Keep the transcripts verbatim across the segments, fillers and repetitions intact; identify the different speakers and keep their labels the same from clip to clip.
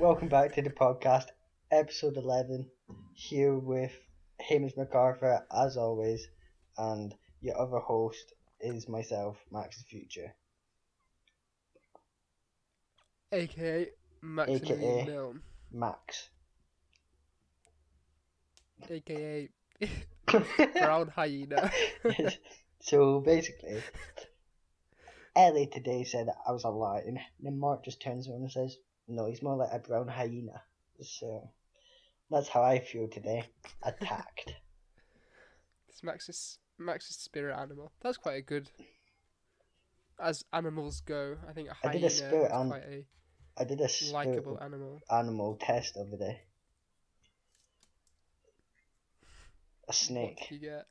Speaker 1: welcome back to the podcast, episode eleven. Here with Hamish MacArthur, as always, and your other host is myself, Max the Future,
Speaker 2: aka Maximilian
Speaker 1: aka
Speaker 2: Milne,
Speaker 1: Max.
Speaker 2: aka Brown Hyena.
Speaker 1: Yes. So basically, Ellie today said I was a lion, and then Mark just turns around and says, "No, he's more like a brown hyena." So that's how I feel today. Attacked.
Speaker 2: It's Max's Max's spirit animal. That's quite a good. As animals go, I think a
Speaker 1: I
Speaker 2: hyena
Speaker 1: did a spirit
Speaker 2: is
Speaker 1: an-
Speaker 2: quite a
Speaker 1: I did a spirit
Speaker 2: likable animal.
Speaker 1: animal test over there. A
Speaker 2: What
Speaker 1: snake.
Speaker 2: did you get?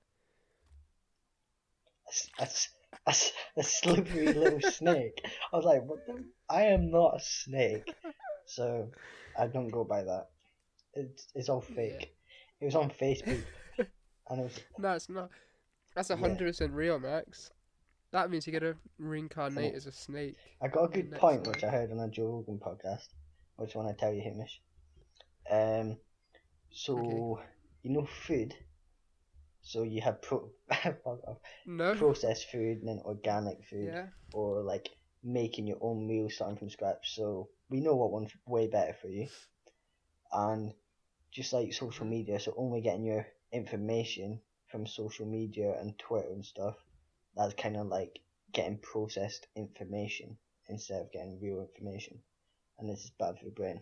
Speaker 1: A, a, a, a slippery little snake. I was like, what the? I am not a snake. So I don't go by that. It's, it's all fake.
Speaker 2: Yeah.
Speaker 1: It was on Facebook. And it was,
Speaker 2: No, it's not. That's a
Speaker 1: Yeah.
Speaker 2: hundred percent real, Max. That means you're gonna reincarnate
Speaker 1: Oh.
Speaker 2: as a snake.
Speaker 1: I got a
Speaker 2: in the
Speaker 1: good
Speaker 2: next
Speaker 1: point
Speaker 2: life.
Speaker 1: which I heard on a Joe Rogan podcast, which one I tell you, Hamish. Um, so
Speaker 2: Okay.
Speaker 1: you know food. So you have pro fuck off.
Speaker 2: No.
Speaker 1: processed food and then organic food,
Speaker 2: Yeah.
Speaker 1: or like making your own meal starting from scratch. So we know what one's way better for you. And just like social media, so only getting your information from social media and Twitter and stuff, that's kind of like getting processed information instead of getting real information. And this is bad for the brain.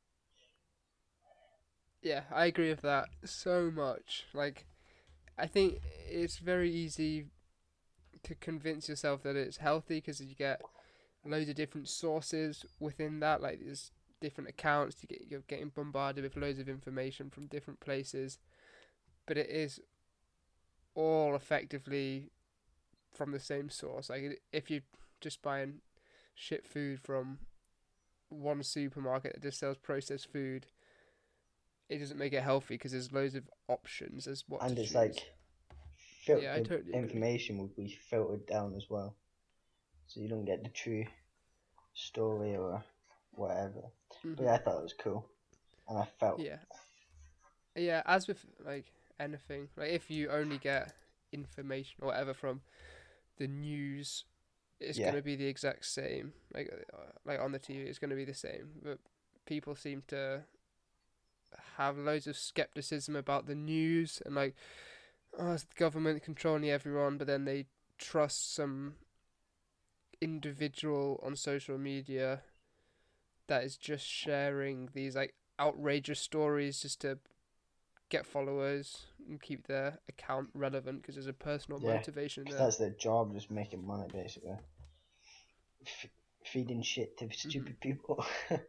Speaker 2: Yeah, I agree with that so much. Like, I think it's very easy to convince yourself that it's healthy because you get loads of different sources within that. Like, there's different accounts. You get you're getting bombarded with loads of information from different places, but it is all effectively from the same source. Like, if you're just buying shit food from one supermarket that just sells processed food, it doesn't make it healthy because there's loads of options as what
Speaker 1: And
Speaker 2: to
Speaker 1: it's
Speaker 2: choose.
Speaker 1: like fil-
Speaker 2: Yeah, I
Speaker 1: the
Speaker 2: totally agree.
Speaker 1: information will be filtered down as well, so you don't get the true story or whatever.
Speaker 2: Mhm.
Speaker 1: But yeah, I thought it was cool, and I felt
Speaker 2: Yeah. Yeah, as with like anything, like if you only get information or whatever from the news, it's
Speaker 1: Yeah.
Speaker 2: gonna be the exact same. Like uh, like on the T V, it's gonna be the same. But people seem to have loads of skepticism about the news and like, oh, it's the government controlling everyone, but then they trust some individual on social media that is just sharing these like outrageous stories just to get followers and keep their account relevant because there's a personal
Speaker 1: Yeah,
Speaker 2: motivation
Speaker 1: 'cause
Speaker 2: there.
Speaker 1: that's their job, just making money basically. F- feeding shit to stupid people.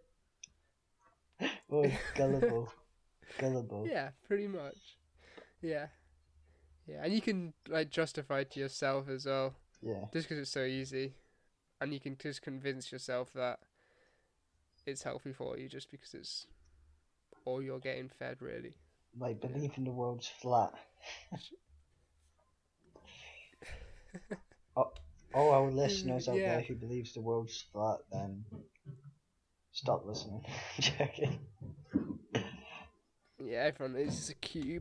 Speaker 1: Oh, gullible, gullible.
Speaker 2: Yeah, pretty much. Yeah, yeah, and you can like justify it to yourself as well,
Speaker 1: Yeah,
Speaker 2: just because it's so easy, and you can just convince yourself that it's healthy for you just because it's all you're getting fed, really.
Speaker 1: like
Speaker 2: Yeah.
Speaker 1: believing the world's flat. Oh, all our listeners out
Speaker 2: Yeah.
Speaker 1: there who believes the world's flat, then stop listening. Joking.
Speaker 2: Yeah, everyone is just a cube.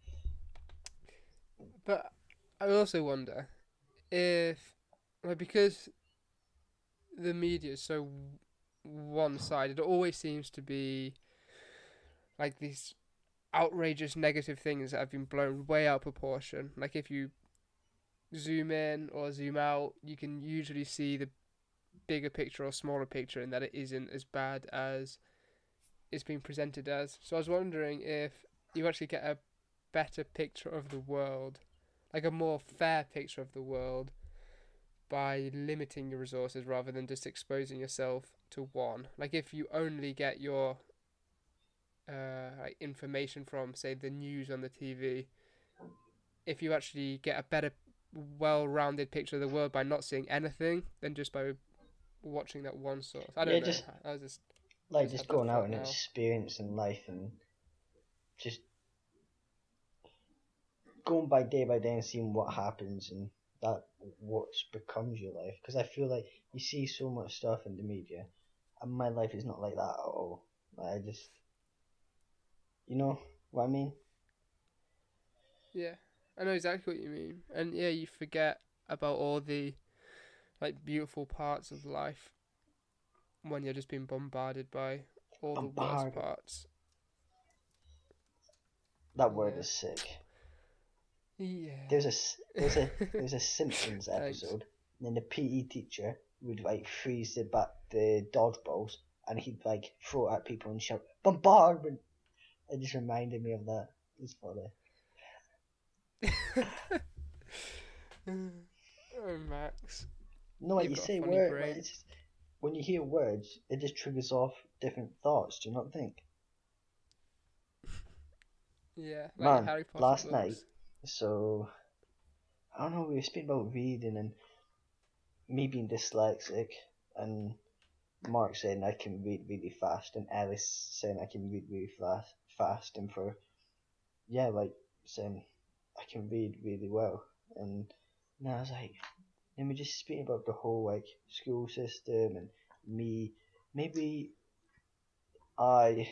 Speaker 2: But I also wonder if, like, because the media is so one-sided, it always seems to be like these outrageous negative things that have been blown way out of proportion. Like if you zoom in or zoom out, you can usually see the bigger picture or smaller picture, and that it isn't as bad as it's been presented as. So I was wondering if you actually get a better picture of the world, like a more fair picture of the world, by limiting your resources rather than just exposing yourself to one. Like if you only get your uh, like information from, say, the news on the T V, if you actually get a better, well-rounded picture of the world by not seeing anything than just by watching that one source. I don't
Speaker 1: Yeah,
Speaker 2: know.
Speaker 1: just
Speaker 2: I was just
Speaker 1: like
Speaker 2: just
Speaker 1: just
Speaker 2: had that
Speaker 1: going out
Speaker 2: thought
Speaker 1: and
Speaker 2: now.
Speaker 1: experiencing life and just going by day by day and seeing what happens and that what becomes your life. Because I feel like you see so much stuff in the media, and my life is not like that at all. Like, I just, you know what I mean?
Speaker 2: Yeah, I know exactly what you mean. And yeah, you forget about all the like beautiful parts of life when you're just being bombarded by all the worst
Speaker 1: Bombarded.
Speaker 2: parts.
Speaker 1: That word
Speaker 2: Yeah.
Speaker 1: is sick.
Speaker 2: Yeah.
Speaker 1: There's a s- there's a there's a Simpsons
Speaker 2: Thanks.
Speaker 1: episode, and then the P E teacher would like freeze the bat the dodgeballs, and he'd like throw it at people and shout bombardment. It just reminded me of that. It's funny.
Speaker 2: Oh, Max,
Speaker 1: No, like
Speaker 2: you've
Speaker 1: you
Speaker 2: got a
Speaker 1: say
Speaker 2: funny
Speaker 1: word, like
Speaker 2: brain.
Speaker 1: it's just, when you hear words, it just triggers off different thoughts. Do you not think?
Speaker 2: Yeah, like your
Speaker 1: Man,
Speaker 2: Harry Potter
Speaker 1: last night,
Speaker 2: books.
Speaker 1: so I don't know. We were speaking about reading and me being dyslexic, and Mark saying I can read really fast, and Ellis saying I can read really fast, fast, and for yeah, like saying I can read really well, and now I was like, let me just speak about the whole like school system and me. Maybe I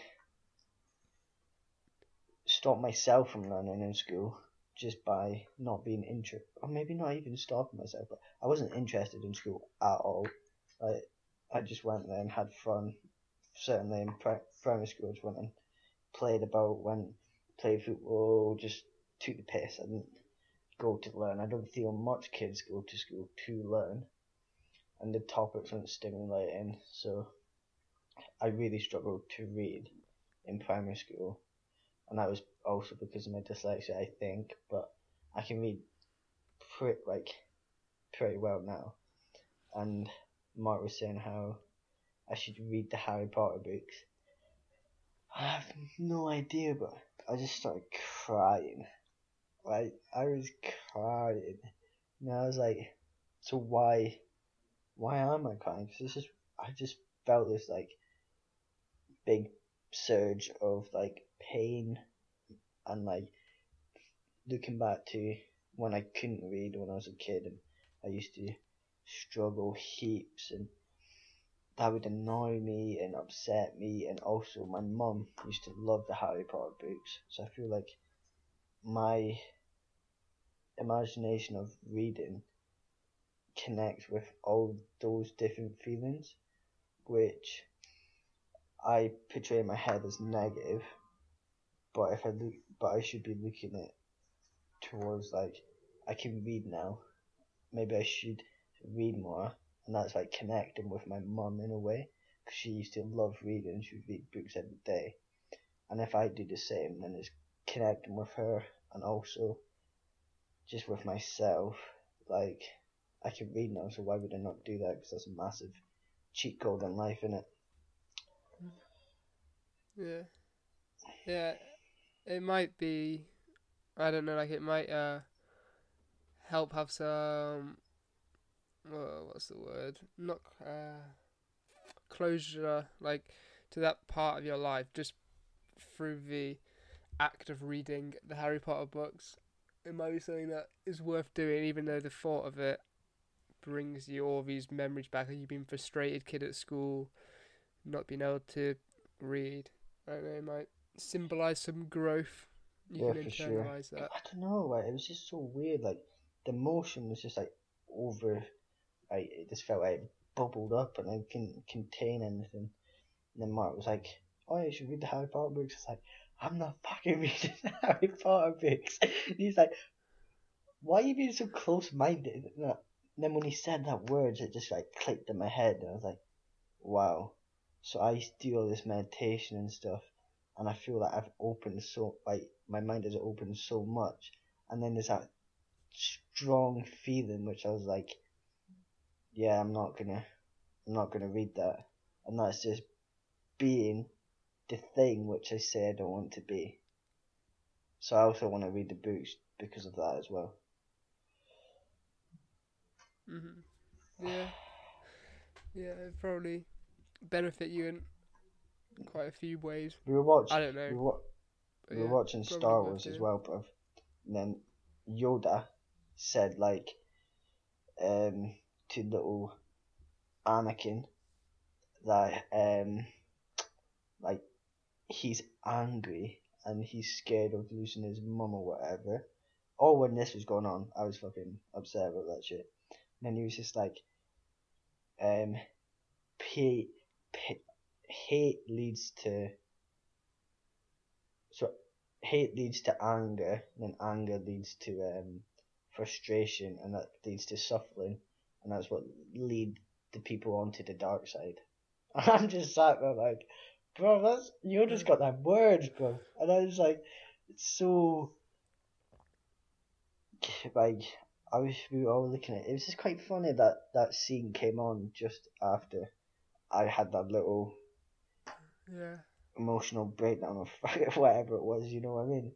Speaker 1: stop myself from learning in school just by not being interested, or maybe not even stopping myself, but I wasn't interested in school at all. Like I just went there and had fun. Certainly in primary school, I just went and played about, went played football, just took the piss. I didn't go to learn. I don't feel much kids go to school to learn, and the topics weren't stimulating. So I really struggled to read in primary school, and that was also because of my dyslexia, I think. But I can read pretty like pretty well now. And Mark was saying how I should read the Harry Potter books. I have no idea, but I just started crying. Like I was crying, and I was like, so why, why am I crying? Because it's just I just felt this like big surge of like pain and like looking back to when I couldn't read when I was a kid, and I used to struggle heaps, and that would annoy me and upset me. And also my mum used to love the Harry Potter books, so I feel like my imagination of reading connects with all those different feelings, which I portray in my head as negative. But if I look, but I should be looking at towards like I can read now. Maybe I should read more, and that's like connecting with my mum in a way, because she used to love reading. She would read books every day, and if I do the same, then it's connecting with her, and also just with myself. Like I can read now, so why would I not do that? Because that's a massive cheat code in life, isn't it?
Speaker 2: Yeah, yeah. It might be. I don't know. Like it might uh help have some. Well, what's the word? Not uh closure, like to that part of your life, just through the act of reading the Harry Potter books. It might be something that is worth doing, even though the thought of it brings you all these memories back. Like you've been a frustrated kid at school, not being able to read. I don't know, it might symbolise some growth. You
Speaker 1: Yeah,
Speaker 2: can
Speaker 1: for sure.
Speaker 2: internalise that.
Speaker 1: I don't know. Like, it was just so weird. Like the emotion was just like over. Like it just felt like it bubbled up, and I couldn't contain anything. And then Mark was like, "Oh, you should read the Harry Potter books." It's like, I'm not fucking reading the Harry Potter books. And he's like, "Why are you being so close-minded?" And then when he said that words, it just like clicked in my head, and I was like, "Wow." So I used to do all this meditation and stuff, and I feel like I've opened so like my mind has opened so much, and then there's that strong feeling which I was like, "Yeah, I'm not gonna, I'm not gonna read that," and that's just being the thing which I say I don't want to be. So I also want to read the books because of that as well.
Speaker 2: Mhm. Yeah. Yeah. It'd probably benefit you in quite a few ways.
Speaker 1: We were watch,
Speaker 2: I don't
Speaker 1: we
Speaker 2: know,
Speaker 1: were,
Speaker 2: but
Speaker 1: we were
Speaker 2: yeah,
Speaker 1: watching
Speaker 2: probably
Speaker 1: Star
Speaker 2: worth
Speaker 1: Wars as
Speaker 2: doing.
Speaker 1: well, bruv. And then Yoda said like, um, to little Anakin that um, like he's angry and he's scared of losing his mum or whatever. Or when this was going on, I was fucking upset about that shit. And then he was just like, um, pay, pay, hate leads to, so hate leads to anger, and then anger leads to um, frustration, and that leads to suffering, and that's what lead the people onto the dark side. And I'm just sat there like, bro, that's you just got that words, bro. And I was like, it's so like I was we were all looking at it. It was just quite funny that that scene came on just after I had that little
Speaker 2: yeah
Speaker 1: emotional breakdown of whatever it was. You know what I mean?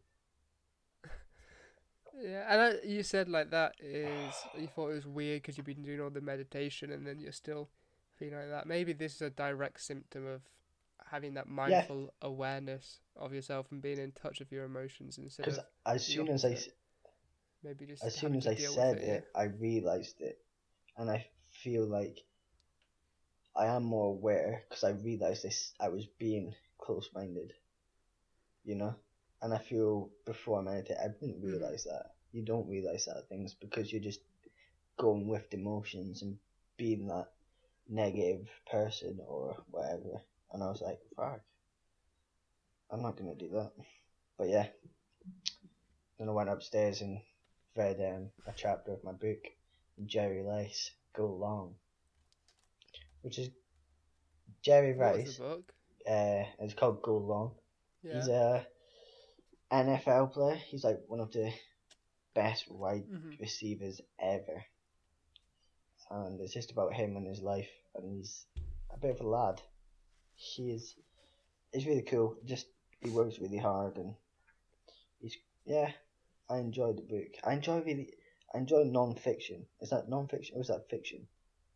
Speaker 2: yeah. And I, you said like that is you thought it was weird because you've been doing all the meditation and then you're still feeling like that. Maybe this is a direct symptom of having that
Speaker 1: Yeah,
Speaker 2: mindful awareness of yourself and being in touch with your emotions instead
Speaker 1: because
Speaker 2: of
Speaker 1: as
Speaker 2: the
Speaker 1: soon as I
Speaker 2: opposite. Maybe just
Speaker 1: as soon
Speaker 2: having
Speaker 1: as
Speaker 2: to
Speaker 1: I
Speaker 2: deal with
Speaker 1: said
Speaker 2: it. Yeah.
Speaker 1: it, I realized it, and I feel like I am more aware because I realized this. I was being close-minded, you know, and I feel before I meditate, I didn't
Speaker 2: Mm.
Speaker 1: realize that. You don't realize that things because you're just going with the emotions and being that negative person or whatever. And I was like, fuck, I'm not gonna do that. But yeah, then I went upstairs and read um, a chapter of my book, Jerry Rice, Go Long, which is Jerry
Speaker 2: What was the
Speaker 1: Rice.
Speaker 2: book?
Speaker 1: Uh, it's called Go Long.
Speaker 2: Yeah.
Speaker 1: He's a N F L player. He's like one of the best wide
Speaker 2: Mm-hmm.
Speaker 1: receivers ever. And it's just about him and his life. And he's a bit of a lad. He is. He's really cool. Just he works really hard and he's yeah. I enjoyed the book. I enjoy really. I enjoy non-fiction. Is that non-fiction or is that fiction?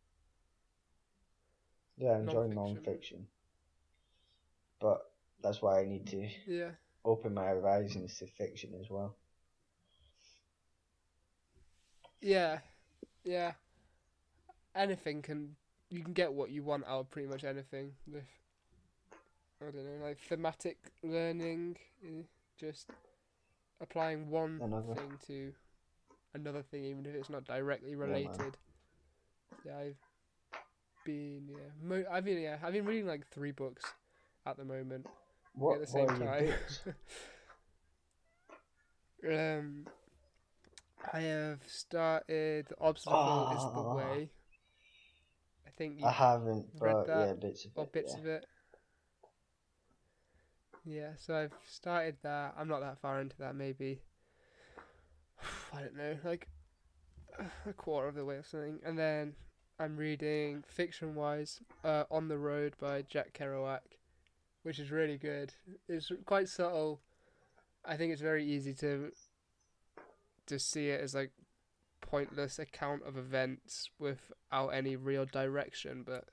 Speaker 1: Yeah, I enjoy
Speaker 2: Non-fiction.
Speaker 1: non-fiction. But that's why I need to
Speaker 2: Yeah.
Speaker 1: open my horizons to fiction as well.
Speaker 2: Yeah. Yeah. Anything can you can get what you want out of pretty much anything. If, I don't know, like thematic learning, eh, just applying one
Speaker 1: Another.
Speaker 2: thing to another thing, even if it's not directly
Speaker 1: Yeah, man.
Speaker 2: related. Yeah, I've been yeah, mo- I've been yeah, I've been reading like three books at the moment
Speaker 1: What,
Speaker 2: at the
Speaker 1: what
Speaker 2: same
Speaker 1: are your
Speaker 2: time.
Speaker 1: books?
Speaker 2: um, I have started The Obstacle is the
Speaker 1: Oh,
Speaker 2: Way. I think
Speaker 1: I
Speaker 2: you've
Speaker 1: haven't,
Speaker 2: read
Speaker 1: but
Speaker 2: that
Speaker 1: yeah, bits of
Speaker 2: or
Speaker 1: it.
Speaker 2: bits
Speaker 1: Yeah.
Speaker 2: of it. Yeah, so I've started that. I'm not that far into that. Maybe I don't know, like a quarter of the way or something. And then I'm reading fiction-wise, uh, On the Road by Jack Kerouac, which is really good. It's quite subtle. I think it's very easy to to see it as like pointless account of events without any real direction, but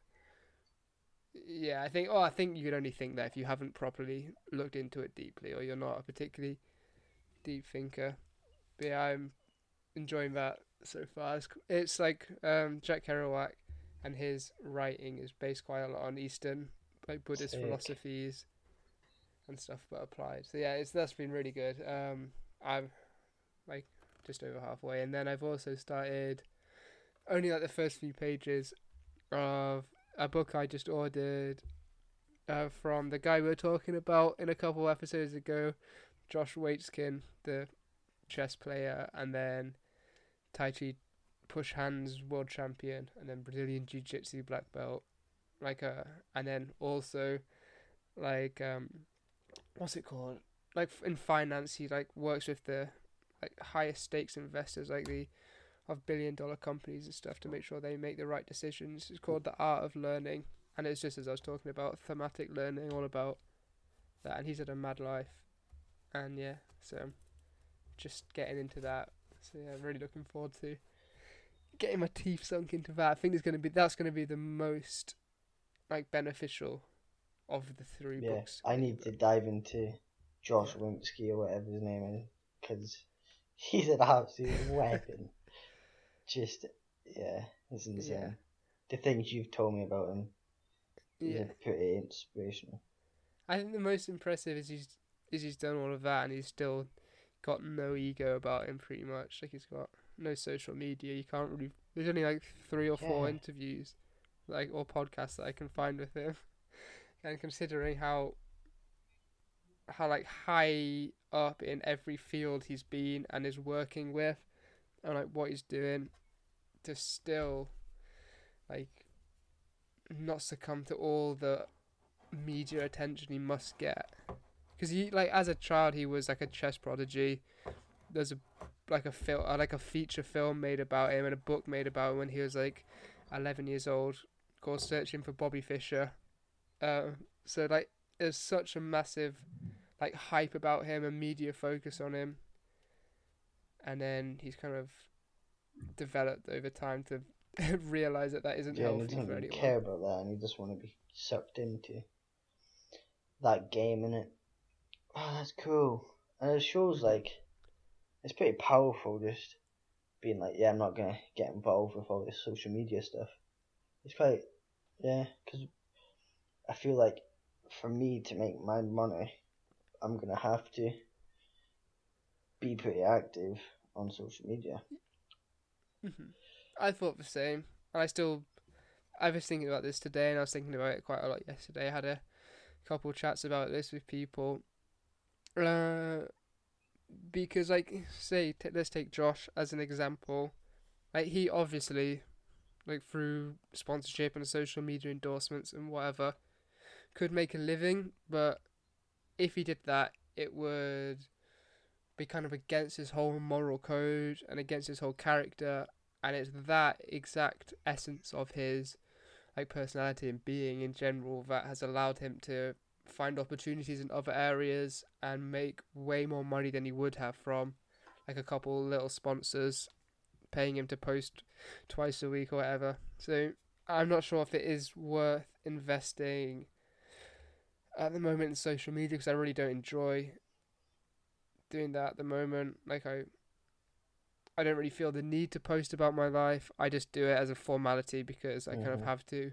Speaker 2: yeah, I think oh I think you could only think that if you haven't properly looked into it deeply or you're not a particularly deep thinker. But yeah, I'm enjoying that so far. It's, it's like um, Jack Kerouac and his writing is based quite a lot on Eastern like Buddhist
Speaker 1: Sick.
Speaker 2: philosophies and stuff, but applied. So yeah, it's that's been really good. Um, I'm like just over halfway, and then I've also started only like the first few pages of a book I just ordered uh, from the guy we were talking about in a couple episodes ago, Josh Waitzkin, the chess player, and then Tai Chi push hands world champion, and then Brazilian Jiu Jitsu black belt, like uh, and then also like um, what's it called? Like in finance, he like works with the like highest stakes investors, like the of billion dollar companies and stuff, to make sure they make the right decisions. It's called The Art of Learning, and it's just as I was talking about thematic learning, all about that. And he's had a mad life, and yeah, so I'm just getting into that. So yeah, I'm really looking forward to getting my teeth sunk into that. I think it's gonna be that's gonna be the most like beneficial of the three
Speaker 1: Yeah,
Speaker 2: books.
Speaker 1: I need to dive into Josh
Speaker 2: Yeah.
Speaker 1: Wimpsky or whatever his name is, because he's an absolute weapon. Just, yeah, it's insane.
Speaker 2: Yeah.
Speaker 1: The things you've told me about him, he's
Speaker 2: Yeah.
Speaker 1: like pretty inspirational.
Speaker 2: I think the most impressive is he's is he's done all of that and he's still got no ego about him. Pretty much, like he's got no social media. You can't really. There's only like three or four
Speaker 1: Yeah.
Speaker 2: interviews, like or podcasts that I can find with him. And considering how how like high up in every field he's been and is working with, and like what he's doing, to still like not succumb to all the media attention he must get. Because he like as a child he was like a chess prodigy. There's a like a film like a feature film made about him and a book made about him when he was like eleven years old called Searching for Bobby Fischer. Uh, so like there's such a massive like hype about him and media focus on him, and then he's kind of developed over time to realize that that isn't
Speaker 1: Yeah, and he
Speaker 2: healthy
Speaker 1: doesn't
Speaker 2: for
Speaker 1: really
Speaker 2: anyone.
Speaker 1: care about that, and he just want to be sucked into that game, innit? Oh, that's cool. And it shows like it's pretty powerful just being like, yeah, I'm not gonna get involved with all this social media stuff. It's quite, yeah, because I feel like for me to make my money, I'm gonna have to be pretty active on social media.
Speaker 2: Mm-hmm. I thought the same, and I still. I was thinking about this today, and I was thinking about it quite a lot yesterday. I had a couple chats about this with people. Uh, because like, say, t- let's take Josh as an example. Like he obviously, like through sponsorship and social media endorsements and whatever, could make a living, but if he did that, it would be kind of against his whole moral code and against his whole character, and it's that exact essence of his like personality and being in general that has allowed him to find opportunities in other areas and make way more money than he would have from like a couple little sponsors paying him to post twice a week or whatever. So I'm not sure if it is worth investing at the moment in social media because I really don't enjoy doing that at the moment. Like I I don't really feel the need to post about my life. I just do it as a formality because I kind of
Speaker 1: Mm-hmm.
Speaker 2: have to.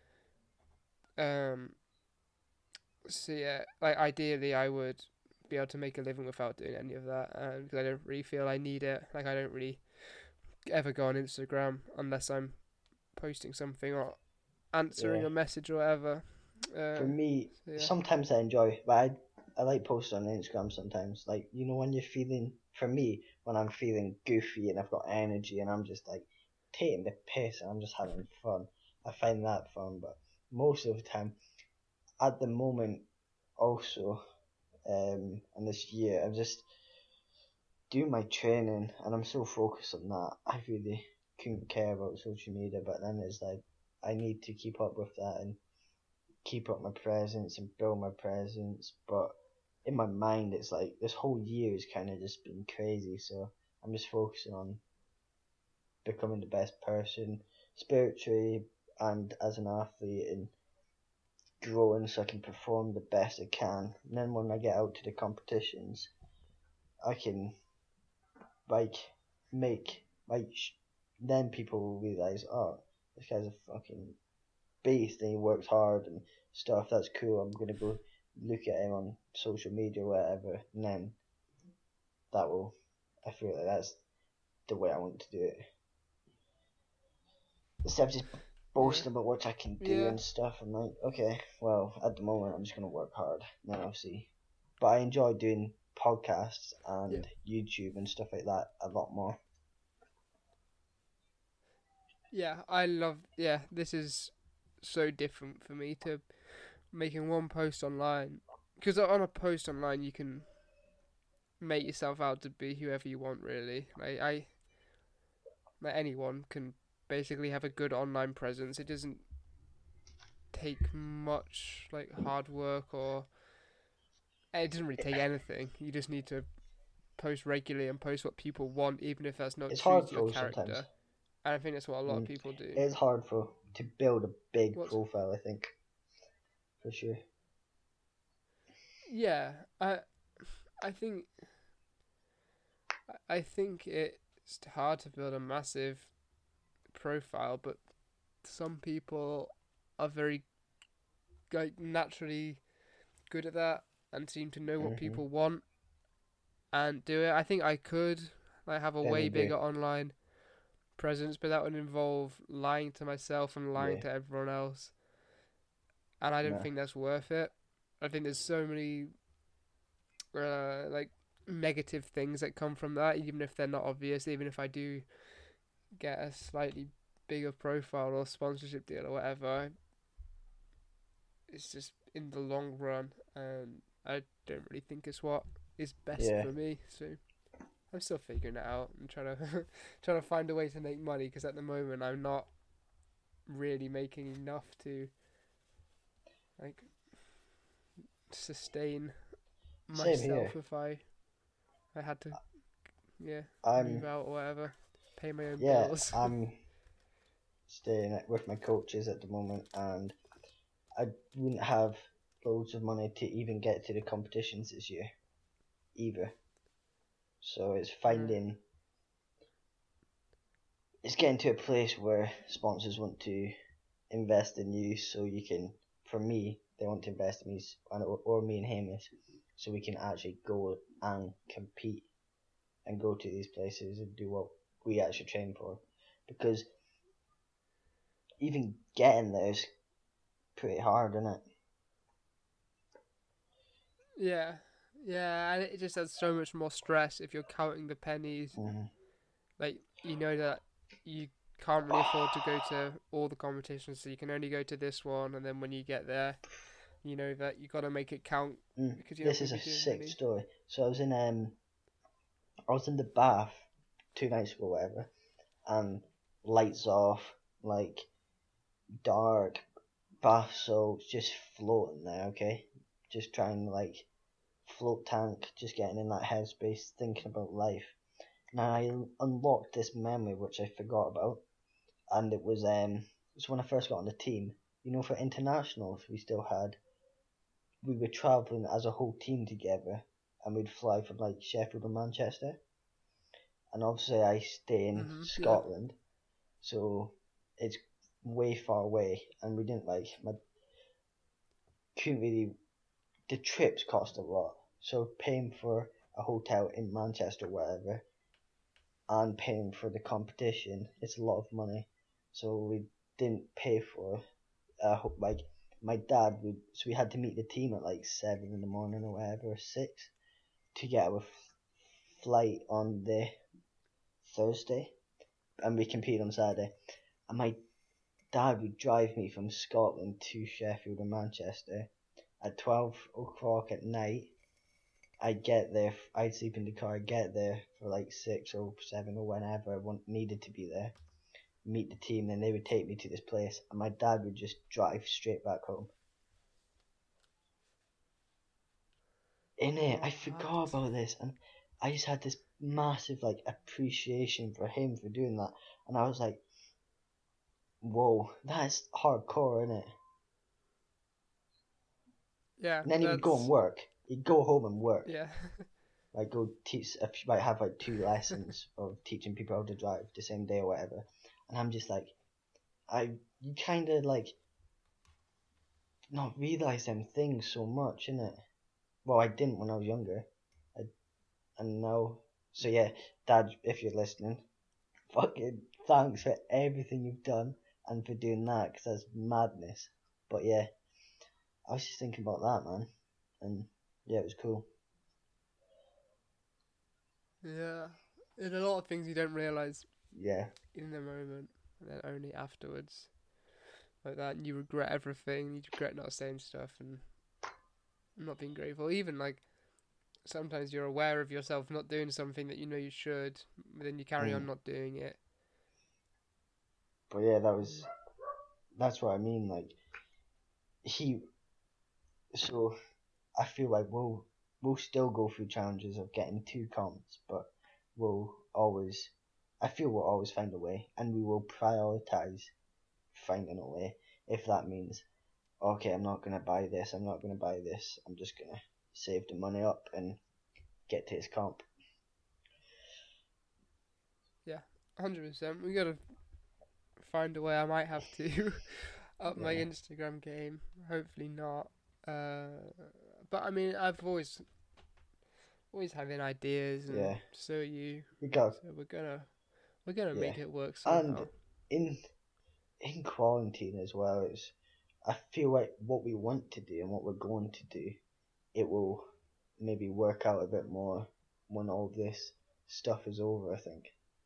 Speaker 2: Um so yeah, like ideally I would be able to make a living without doing any of that, um, because I don't really feel I need it. Like I don't really ever go on Instagram unless I'm posting something or answering
Speaker 1: Yeah.
Speaker 2: a message or whatever.
Speaker 1: For
Speaker 2: Uh,
Speaker 1: me,
Speaker 2: so yeah.
Speaker 1: sometimes I enjoy, but I I like posting on Instagram sometimes. Like you know when you're feeling, for me, when I'm feeling goofy and I've got energy and I'm just like taking the piss and I'm just having fun. I find that fun, but most of the time, at the moment, also, um, and this year, I'm just doing my training and I'm so focused on that. I really couldn't care about social media, but then it's like I need to keep up with that and keep up my presence and build my presence. But in my mind, it's like this whole year has kind of just been crazy. So I'm just focusing on becoming the best person spiritually and as an athlete and growing so I can perform the best I can. And then when I get out to the competitions, I can like make like sh- then people will realize, oh, this guy's a fucking beast and he works hard and stuff. That's cool. I'm gonna go look at him on social media or whatever, and then that will. I feel like that's the way I want to do it. Instead of just
Speaker 2: Yeah.
Speaker 1: boasting about what I can do
Speaker 2: Yeah.
Speaker 1: and stuff, I'm like, okay, well, at the moment I'm just gonna work hard. Then I'll see. But I enjoy doing podcasts
Speaker 2: Yeah.
Speaker 1: and YouTube and stuff like that a lot more.
Speaker 2: Yeah. I love. Yeah. This is so different for me to making one post online, because on a post online you can make yourself out to be whoever you want. Really. Like I. Like anyone can basically have a good online presence. It doesn't take much like hard work or it doesn't really take anything. You just need to post regularly and post what people want, even if that's not
Speaker 1: It's
Speaker 2: true
Speaker 1: hard
Speaker 2: to your
Speaker 1: for sometimes.
Speaker 2: character. And I think that's what a lot of
Speaker 1: Mm.
Speaker 2: people do.
Speaker 1: It's hard for to build a big
Speaker 2: What's
Speaker 1: profile. I think for sure.
Speaker 2: yeah, I I think I think it's hard to build a massive profile, but some people are very like naturally good at that and seem to know what
Speaker 1: Mhm.
Speaker 2: people want and do it. I think I could like have a
Speaker 1: Then
Speaker 2: way
Speaker 1: you do.
Speaker 2: bigger online presence, but that would involve lying to myself and lying
Speaker 1: Yeah.
Speaker 2: to everyone else, and I don't
Speaker 1: No.
Speaker 2: think that's worth it. I think there's so many uh, like negative things that come from that, even if they're not obvious. Even if I do get a slightly bigger profile or sponsorship deal or whatever, it's just in the long run, and I don't really think it's what is best
Speaker 1: Yeah.
Speaker 2: for me. So I'm still figuring it out and trying to trying to find a way to make money because at the moment I'm not really making enough to like sustain
Speaker 1: Same here.
Speaker 2: myself if I I had to yeah move
Speaker 1: I'm
Speaker 2: out or whatever, pay my own
Speaker 1: yeah.
Speaker 2: bills.
Speaker 1: I'm staying at- with my coaches at the moment, and I wouldn't have loads of money to even get to the competitions this year either. So it's
Speaker 2: Right.
Speaker 1: finding, it's getting to a place where sponsors want to invest in you, so you can. For me, they want to invest in me, or, or me and Hamish, so we can actually go and compete and go to these places and do what we actually train for. Because even getting there is pretty hard, isn't it?
Speaker 2: Yeah, yeah, and it just adds so much more stress if you're counting the pennies.
Speaker 1: Mm-hmm.
Speaker 2: Like you know that you can't really afford to go to all the competitions, so you can only go to this one, and then when you get there, you know that you got to make it count
Speaker 1: Mm.
Speaker 2: because you're not
Speaker 1: This
Speaker 2: going
Speaker 1: is
Speaker 2: to
Speaker 1: a
Speaker 2: be doing
Speaker 1: sick
Speaker 2: many.
Speaker 1: story. So I was in um I was in the bath two nights ago, whatever, and lights off, like dark bath salts just floating there, okay? Just trying to like float tank, just getting in that headspace, thinking about life. Now I unlocked this memory which I forgot about, and it was um it was when I first got on the team. You know, for internationals, we still had we were traveling as a whole team together, and we'd fly from like Sheffield and Manchester. And obviously, I stay in
Speaker 2: Mhm. Yeah.
Speaker 1: Scotland, so it's way far away, and we didn't like my couldn't really. The trips cost a lot, so paying for a hotel in Manchester, whatever, and paying for the competition, it's a lot of money. So we didn't pay for uh, like my dad would, so we had to meet the team at like seven in the morning or whatever, or six, to get our f- flight on the Thursday, and we compete on Saturday. And my dad would drive me from Scotland to Sheffield and Manchester at twelve o'clock at night. I'd get there, I'd sleep in the car, I'd get there for like six or seven or whenever I want, needed to be there, meet the team, then they would take me to this place, and my dad would just drive straight back home. In it, I forgot
Speaker 2: What?
Speaker 1: about this, and I just had this massive like appreciation for him for doing that, and I was like, "Whoa, that's hardcore, isn't it?"
Speaker 2: Yeah,
Speaker 1: And then he would go and
Speaker 2: that's
Speaker 1: work. He'd go home and work,
Speaker 2: yeah.
Speaker 1: like go teach. If you might have like two lessons of teaching people how to drive the same day or whatever, and I'm just like, I you kind of like not realize them things so much, innit? Well, I didn't when I was younger, I, and now. So yeah, Dad, if you're listening, fucking thanks for everything you've done and for doing that, because that's madness. But yeah, I was just thinking about that, man, and yeah, it was cool.
Speaker 2: Yeah. There's a lot of things you don't realize
Speaker 1: Yeah.
Speaker 2: in the moment, and then only afterwards. Like that, and you regret everything. You regret not saying stuff and not being grateful. Even like sometimes you're aware of yourself not doing something that you know you should, but then you carry
Speaker 1: Mm.
Speaker 2: on not doing it.
Speaker 1: But yeah, that was that's what I mean. Like he, so I feel like we'll we'll still go through challenges of getting two comps, but we'll always, I feel we'll always find a way, and we will prioritize finding a way. If that means, okay, I'm not gonna buy this, I'm not gonna buy this, I'm just gonna save the money up and get to his comp.
Speaker 2: Yeah, one hundred percent. We gotta find a way. I might have to up my
Speaker 1: Yeah.
Speaker 2: Instagram game. Hopefully not. Uh, but I mean, I've always always having ideas, and
Speaker 1: Yeah.
Speaker 2: so are you.
Speaker 1: We got
Speaker 2: So we're gonna we're gonna
Speaker 1: yeah,
Speaker 2: make it work
Speaker 1: and
Speaker 2: somehow.
Speaker 1: in in quarantine as well, it's I feel like what we want to do and what we're going to do, it will maybe work out a bit more when all this stuff is over. I think.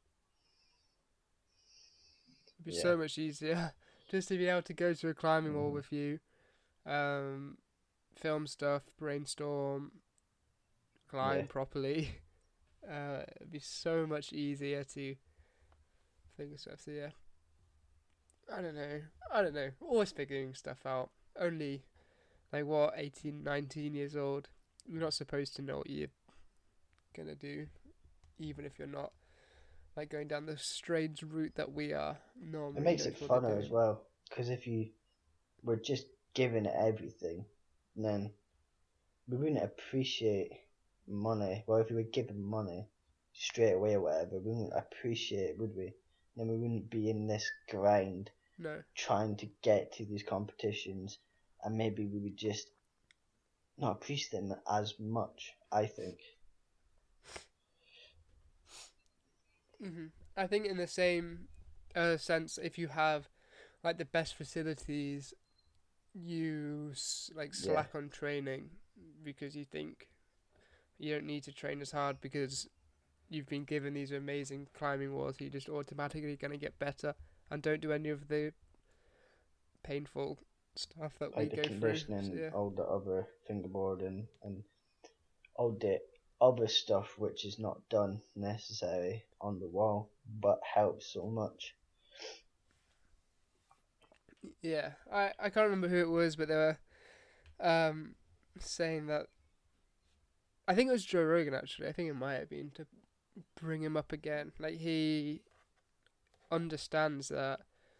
Speaker 2: It'd be
Speaker 1: Yeah.
Speaker 2: so much easier just to be able to go to a climbing wall
Speaker 1: Mhm.
Speaker 2: with you, um, film stuff, brainstorm, climb
Speaker 1: Yeah.
Speaker 2: properly. Uh, it'd be so much easier to figure stuff. So yeah, I don't know. I don't know. Always figuring stuff out. Only like what, eighteen, nineteen years old. You're not supposed to know what you're gonna do, even if you're not like going down the strange route that we are.
Speaker 1: It
Speaker 2: Normally
Speaker 1: makes
Speaker 2: knows
Speaker 1: it
Speaker 2: what they're
Speaker 1: funner as
Speaker 2: doing.
Speaker 1: well, because if you were just given everything, then we wouldn't appreciate money. Well, if we were given money straight away or whatever, we wouldn't appreciate it, would we? Then we wouldn't be in this grind
Speaker 2: No.
Speaker 1: trying to get to these competitions, and maybe we would just not appreciate them as much, I think.
Speaker 2: hmm I think in the same uh, sense, if you have like the best facilities, you s- like
Speaker 1: Yeah.
Speaker 2: slack on training because you think you don't need to train as hard because you've been given these amazing climbing walls. You're just automatically going to get better and don't do any of the painful stuff that we
Speaker 1: Like the
Speaker 2: go through. So
Speaker 1: conditioning,
Speaker 2: yeah,
Speaker 1: all the other fingerboarding, and all the other stuff which is not done necessary on the wall, but helps so much.
Speaker 2: yeah. I I can't remember who it was, but they were um saying that. I think it was Joe Rogan actually. I think it might have been to bring him up again. Like he understands that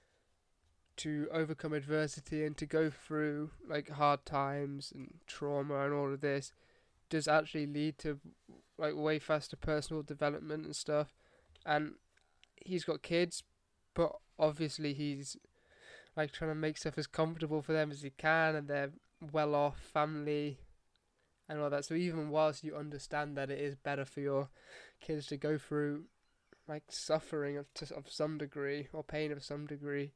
Speaker 2: to overcome adversity and to go through like hard times and trauma and all of this does actually lead to like way faster personal development and stuff. And he's got kids, but obviously he's like trying to make stuff as comfortable for them as he can, and they're well off family and all that. So even whilst you understand that it is better for your kids to go through like suffering of, to, of some degree or pain of some degree,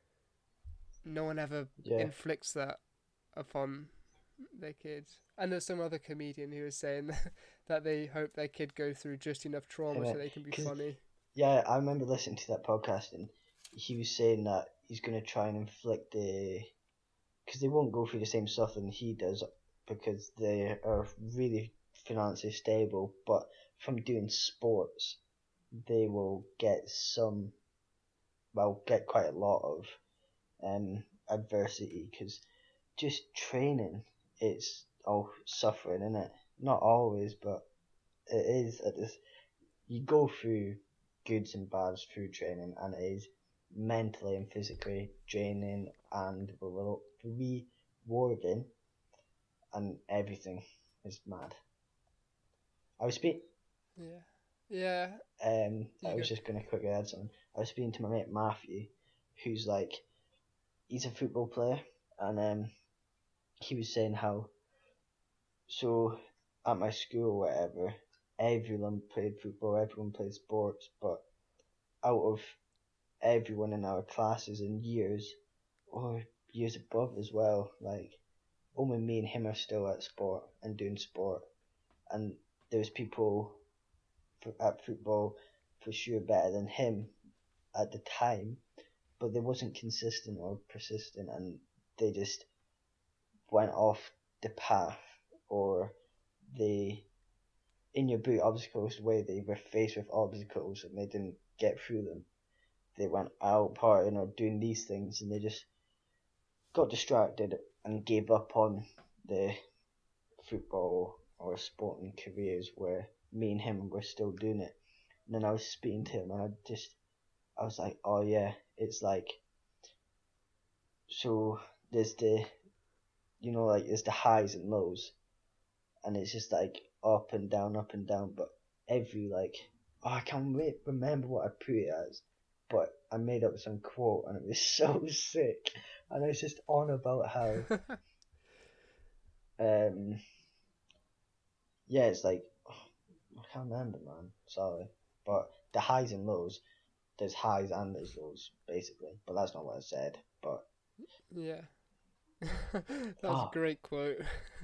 Speaker 2: no one ever
Speaker 1: Yeah.
Speaker 2: inflicts that upon their kids. And there's some other comedian who was saying that they hope their kid go through just enough trauma so they can be funny.
Speaker 1: Yeah, I remember listening to that podcast, and he was saying that he's going to try and inflict the, because they won't go through the same stuff than he does because they are really financially stable, but from doing sports they will get some, well, get quite a lot of um adversity, because just training, it's all suffering, isn't it? Not always, but it is. At this, you go through goods and bads through training, and it is mentally and physically draining and rewarding, and everything is mad. I was speaking.
Speaker 2: Yeah. Yeah.
Speaker 1: Um,
Speaker 2: You
Speaker 1: I was
Speaker 2: go.
Speaker 1: just gonna quickly add something. I was speaking to my mate Matthew, who's like, he's a football player, and um, he was saying how, so at my school or whatever, everyone played football, everyone played sports, but out of everyone in our classes and years, or years above as well, like only me and him are still at sport and doing sport, and there's people at football for sure better than him at the time, but they wasn't consistent or persistent, and they just went off the path, or they, in your boot obstacles, where they were faced with obstacles and they didn't get through them, they went out partying or doing these things, and they just got distracted and gave up on the football or sporting careers, where me and him were still doing it. And then I was speaking to him, and I just, I was like, oh yeah, it's like, so there's the, you know, like there's the highs and lows, and it's just like up and down, up and down, but every like, oh, I can't wait, remember what I put it as, but I made up some quote, and it was so sick, and I was just on about how, um, yeah, it's like I can't remember, man. Sorry, but the highs and lows. There's highs and there's lows, basically. But that's not what I said. But
Speaker 2: Yeah. That was a
Speaker 1: fuck.
Speaker 2: great quote.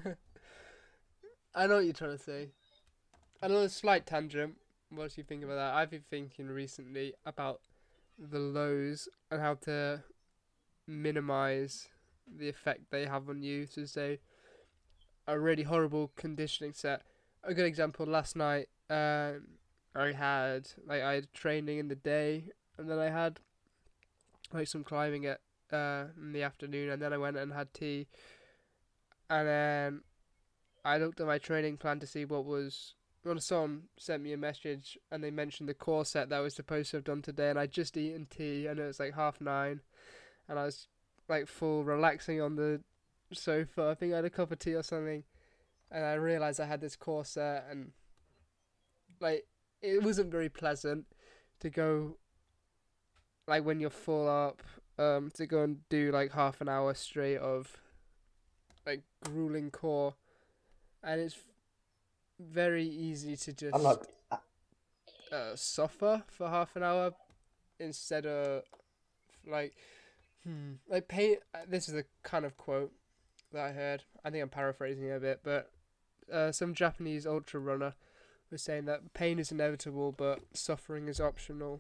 Speaker 2: I know what you're trying to say. I know a slight tangent. What do you think about that? I've been thinking recently about the lows and how to minimize the effect they have on you. So say a really horrible conditioning set. A good example last night. Um, I had like I had training in the day, and then I had like some climbing at uh in the afternoon, and then I went and had tea, and then I looked at my training plan to see what was. When someone sent me a message and they mentioned the core set that I was supposed to have done today, and I'd just eaten tea, and it was like half nine, and I was like full relaxing on the sofa. I think I had a cup of tea or something, and I realized I had this core set, and like it wasn't very pleasant to go like when you're full up um to go and do like half an hour straight of like grueling core, and it's very easy to
Speaker 1: I'm not.
Speaker 2: just uh, suffer for half an hour instead of like hmm like pain. This is a kind of quote that I heard. I think I'm paraphrasing it a bit, but uh, some Japanese ultra runner was saying that pain is inevitable, but suffering is optional.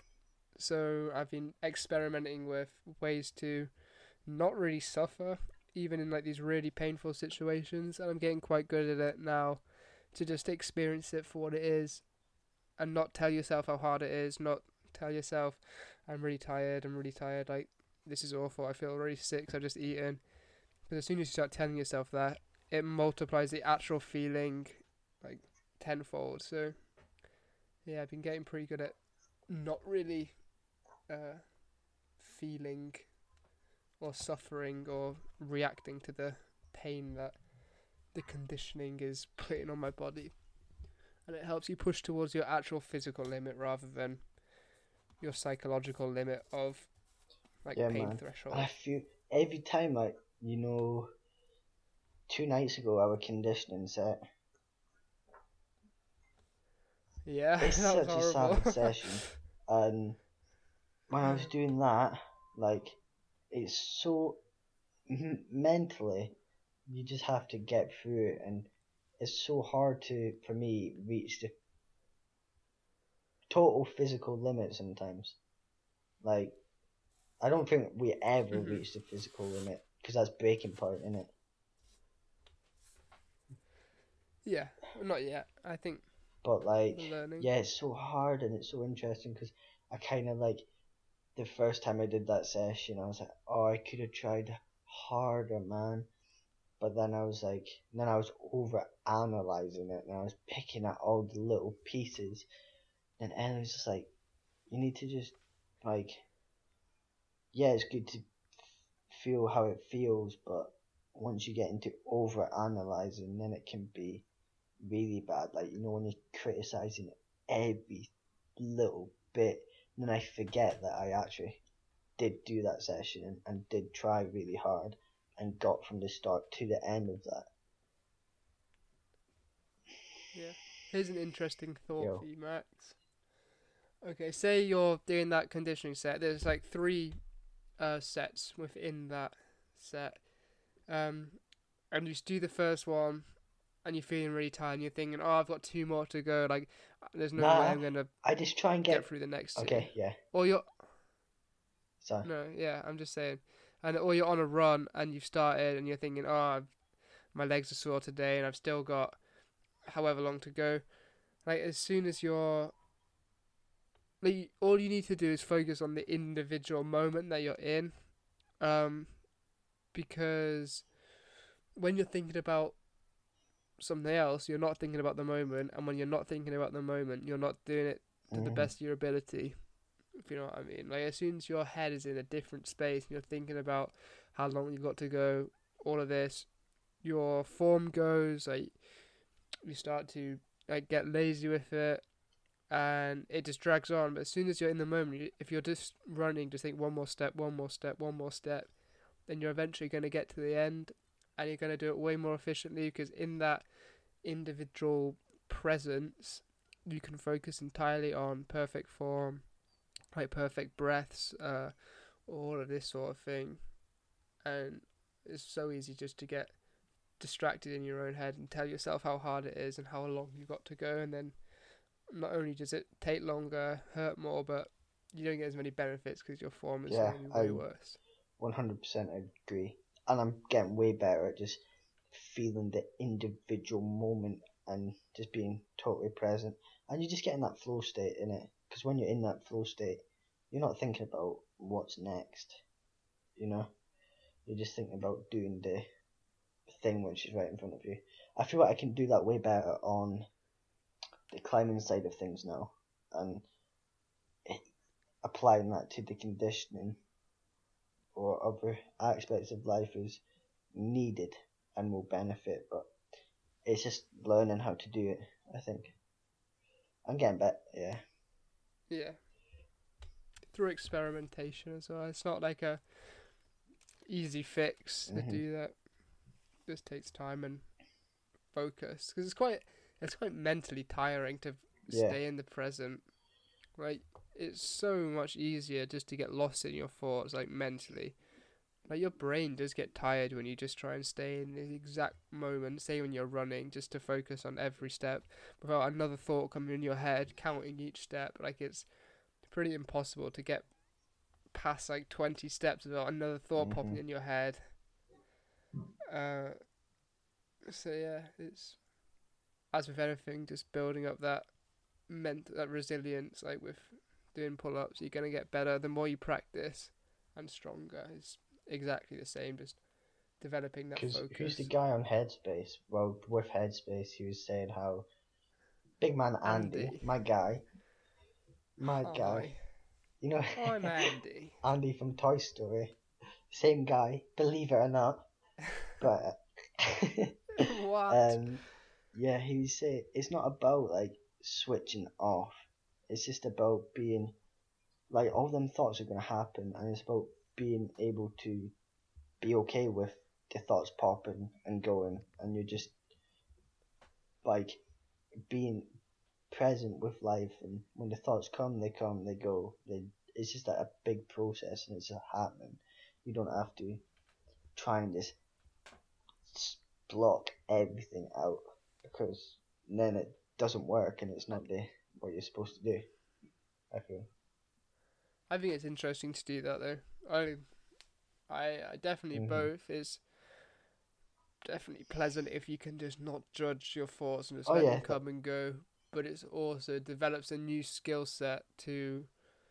Speaker 2: So I've been experimenting with ways to not really suffer, even in like these really painful situations, and I'm getting quite good at it now. To just experience it for what it is, and not tell yourself how hard it is. Not tell yourself, I'm really tired. I'm really tired. Like this is awful. I feel really sick. So I've just eaten. Because as soon as you start telling yourself that, it multiplies the actual feeling like tenfold. So yeah, I've been getting pretty good at not really uh, feeling or suffering or reacting to the pain that the conditioning is putting on my body. And it helps you push towards your actual physical limit rather than your psychological limit of like
Speaker 1: Yeah,
Speaker 2: pain
Speaker 1: man. And I
Speaker 2: threshold.
Speaker 1: feel every time, like you know, two nights ago our conditioning set.
Speaker 2: Yeah,
Speaker 1: It's
Speaker 2: that was
Speaker 1: such a
Speaker 2: horrible.
Speaker 1: savage session, and when I was doing that, like it's so m- mentally, you just have to get through it, and it's so hard to, for me, reach the total physical limit sometimes. Like, I don't think we ever
Speaker 2: hmm
Speaker 1: reach the physical limit because that's breaking point in it.
Speaker 2: Yeah, well, not yet. I think
Speaker 1: But like,
Speaker 2: we're learning.
Speaker 1: yeah, it's so hard and it's so interesting because I kind of like the first time I did that session, I was like, oh, I could have tried harder, man. But then I was like, then I was over analyzing it and I was picking at all the little pieces. And Ellen was just like, you need to just like, yeah, it's good to feel how it feels, but once you get into over analyzing, then it can be really bad. Like, you know, when you're criticizing every little bit, and then I forget that I actually did do that session and, and did try really hard and got from the start to the end of that.
Speaker 2: Yeah. Here's an interesting thought for
Speaker 1: Yo,
Speaker 2: you, Max. Okay, say you're doing that conditioning set. There's like three uh, sets within that set. Um, and you just do the first one, and you're feeling really tired, and you're thinking, "Oh, I've got two more to go. Like, there's no way
Speaker 1: nah,
Speaker 2: I'm gonna
Speaker 1: I just try and
Speaker 2: get
Speaker 1: get.
Speaker 2: through the next two."
Speaker 1: Okay, yeah,
Speaker 2: Or you're
Speaker 1: so
Speaker 2: no, yeah, I'm just saying, and or you're on a run and you've started, and you're thinking, "Oh, I've, my legs are sore today, and I've still got however long to go." Like, as soon as you're like, all you need to do is focus on the individual moment that you're in, um, because when you're thinking about something else, you're not thinking about the moment, and when you're not thinking about the moment, you're not doing it to the
Speaker 1: mm,
Speaker 2: best of your ability. If you know what I mean. Like as soon as your head is in a different space, and you're thinking about how long you've got to go, all of this, your form goes. Like you start to like get lazy with it, and it just drags on. But as soon as you're in the moment, if you're just running, just think one more step, one more step, one more step, then you're eventually going to get to the end, and you're going to do it way more efficiently because in that individual presence, you can focus entirely on perfect form, like perfect breaths, uh, all of this sort of thing. And it's so easy just to get distracted in your own head and tell yourself how hard it is and how long you've got to go, and then not only does it take longer, hurt more, but you don't get as many benefits because your form is
Speaker 1: Yeah,
Speaker 2: going to be way
Speaker 1: I
Speaker 2: worse.
Speaker 1: one hundred percent agree. And I'm getting way better at just feeling the individual moment and just being totally present. And you're just getting that flow state in it. Because when you're in that flow state, you're not thinking about what's next. You know? You're just thinking about doing the thing which is right in front of you. I feel like I can do that way better on the climbing side of things now. And it, applying that to the conditioning or other aspects of life is needed and will benefit, but it's just learning how to do it, I think. I'm getting better, yeah.
Speaker 2: Yeah. Through experimentation as well. It's not like a easy fix to
Speaker 1: Mhm.
Speaker 2: do that. It just takes time and focus, because it's quite it's quite mentally tiring to
Speaker 1: Yeah.
Speaker 2: stay in the present. Like, it's so much easier just to get lost in your thoughts, like mentally. Like, your brain does get tired when you just try and stay in the exact moment, say when you're running, just to focus on every step without another thought coming in your head, counting each step. Like, it's pretty impossible to get past like twenty steps without another thought
Speaker 1: Mhm.
Speaker 2: popping in your head. Uh, so yeah, it's, as with anything, just building up that ment that resilience. Like with doing pull-ups, you're gonna get better the more you practice, and stronger. It's exactly the same, just developing that
Speaker 1: Because
Speaker 2: focus.
Speaker 1: who's the guy on Headspace? Well, with Headspace, he was saying how big man Andy,
Speaker 2: Andy.
Speaker 1: my guy, my
Speaker 2: Hi.
Speaker 1: guy, you know,
Speaker 2: I'm Andy.
Speaker 1: Andy from Toy Story, same guy, believe it or not, but
Speaker 2: What?
Speaker 1: um, yeah, he was saying it's not about like switching off. It's just about being like all them thoughts are gonna happen, and it's about being able to be okay with the thoughts popping and going, and you're just like being present with life, and when the thoughts come, they come, they go. They, it's just like a big process, and it's just happening. You don't have to try and just block everything out, because then it doesn't work, and it's not the what you're supposed to do, I feel.
Speaker 2: I think it's interesting to do that though. I, I, I definitely
Speaker 1: Mhm.
Speaker 2: both. It's definitely pleasant if you can just not judge your thoughts and just
Speaker 1: Oh
Speaker 2: let
Speaker 1: yeah,
Speaker 2: them come and go. But it's also develops a new skill set to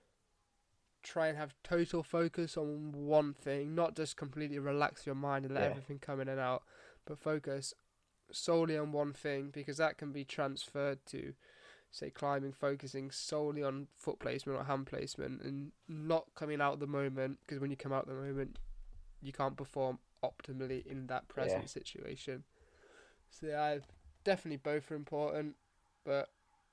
Speaker 2: try and have total focus on one thing, not just completely relax your mind and let
Speaker 1: yeah,
Speaker 2: everything come in and out, but focus solely on one thing, because that can be transferred to, say, climbing, focusing solely on foot placement or hand placement and not coming out of the moment, because when you come out of the moment, you can't perform optimally in that present
Speaker 1: yeah.
Speaker 2: situation. So yeah, I definitely both are important, but